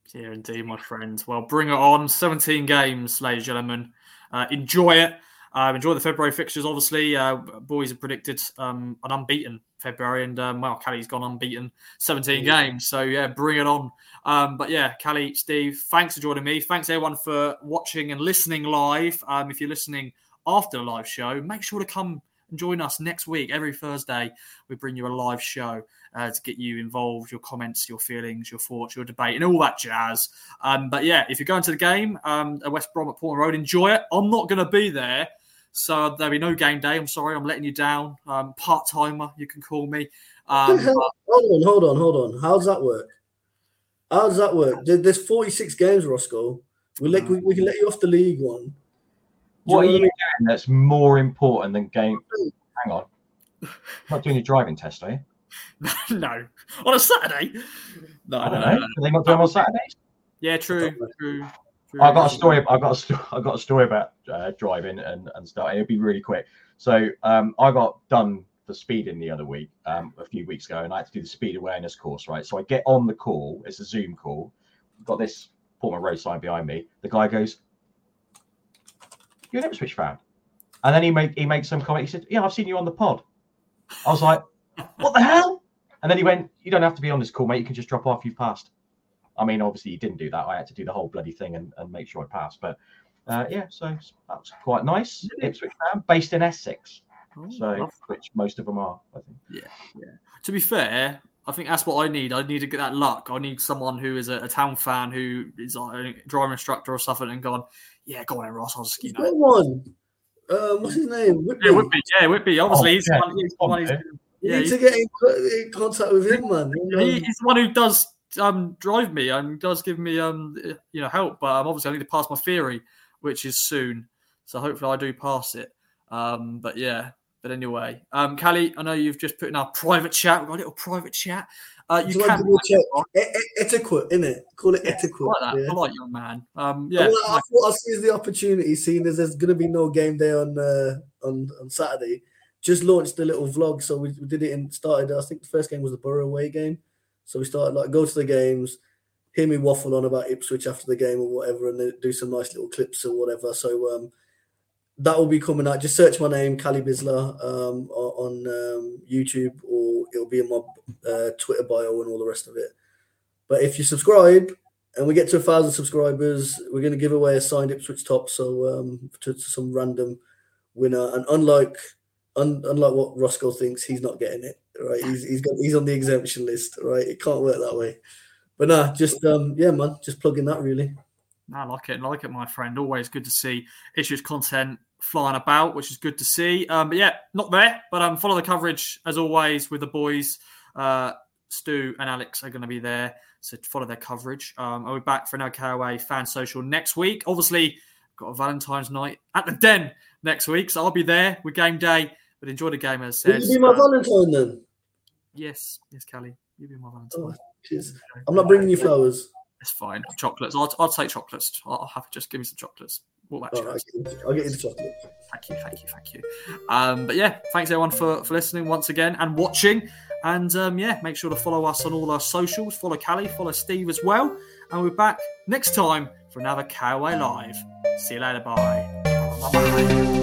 Yeah, indeed, my friend. Well, bring it on. seventeen games, ladies and gentlemen. Uh, enjoy it. Uh, enjoy the February fixtures, obviously. Uh, boys have predicted um, an unbeaten February, and um, well, Callie's gone unbeaten. seventeen yeah. games. So, yeah, bring it on. Um, but, yeah, Callie, Steve, thanks for joining me. Thanks, everyone, for watching and listening live. Um, if you're listening after the live show, make sure to come and join us next week. Every Thursday, we bring you a live show uh, to get you involved, your comments, your feelings, your thoughts, your debate, and all that jazz. Um, but, yeah, if you're going to the game um, at West Brom at Portman Road, enjoy it. I'm not going to be there. So there'll be no game day. I'm sorry, I'm letting you down. Um, part-timer, you can call me. Um, hold on, hold on, hold on. How does that work? How does that work? There's forty-six games, Roscoe. We let we, we can let you off the League One. What are you doing that's more important than game? Hang on. You're not doing your driving test, are you? No. On a Saturday? No, I don't no, know. no, no. Are they not doing on Saturdays? Yeah, true, true. I've got a story. I've got a story. I've got a story about uh, driving and, and stuff. It'll be really quick. So um, I got done for speeding the other week, um, a few weeks ago, and I had to do the speed awareness course. Right. So I get on the call. It's a Zoom call. I've got this Portman Road sign behind me. The guy goes, "You're an Ipswich fan," and then he made he makes some comment. He said, "Yeah, I've seen you on the pod." I was like, "What the hell?" And then he went, "You don't have to be on this call, mate. You can just drop off. You've passed." I mean, obviously, he didn't do that. I had to do the whole bloody thing and, and make sure I passed. But, uh, yeah, so that was quite nice. Ipswich fan, based in Essex. Oh, so, which most of them are, I think. Yeah, yeah. To be fair, I think that's what I need. I need to get that luck. I need someone who is a, a town fan who is like a driving instructor or something and gone, yeah, go on then, Ross. I'll just, you know. Got one. Um, what's his name? Whitby. Yeah, Whitby. Yeah, Whitby. Obviously, oh, he's yeah. the one, he's the one who's... You yeah, need to get in, in contact with him, man. He, he's the one who does... Um, drive me and does give me um, you know, help, but um, obviously I need to pass my theory, which is soon. So hopefully I do pass it. Um, but yeah, but anyway, um, Callie, I know you've just put in our private chat. We've got a little private chat. Uh, you can e- e- etiquette, innit? Call it yeah, etiquette. I like that. Yeah. I like young man. Um, yeah, well, I thought I'll seize the opportunity, seeing as there's going to be no game day on uh, on on Saturday. Just launched a little vlog, so we, we did it and started. I think the first game was the Borough away game. So we started like go to the games, hear me waffle on about Ipswich after the game or whatever, and then do some nice little clips or whatever. So um, that will be coming out. Just search my name, Callie Bisler, um, on um, YouTube, or it'll be in my uh, Twitter bio and all the rest of it. But if you subscribe and we get to a thousand subscribers, we're going to give away a signed Ipswich top, so um, to, to some random winner. And unlike un, unlike what Roscoe thinks, he's not getting it. Right, he's he's got he's on the exemption list. Right, it can't work that way. But nah, just um, yeah, man, just plugging that really. I like it, I like it, my friend. Always good to see issues content flying about, which is good to see. Um, but yeah, not there, but um, follow the coverage as always with the boys. Uh, Stu and Alex are going to be there, so follow their coverage. Um, I'll be back for another K O A fan social next week. Obviously, got a Valentine's night at the Den next week, so I'll be there with game day. But enjoy the game, as I said. Will you be my uh, Valentine then? Yes, yes, Callie. You be my Valentine. Oh, cheers. I'm not bringing you flowers. It's fine. Chocolates. I'll, I'll take chocolates. I'll have to just give me some chocolates. What about right, I'll get you the chocolate. Thank you, thank you, thank you. Um, but yeah, thanks everyone for, for listening once again and watching. And um, yeah, make sure to follow us on all our socials. Follow Callie, follow Steve as well. And we're back next time for another K O A Live. See you later. Bye. Bye-bye.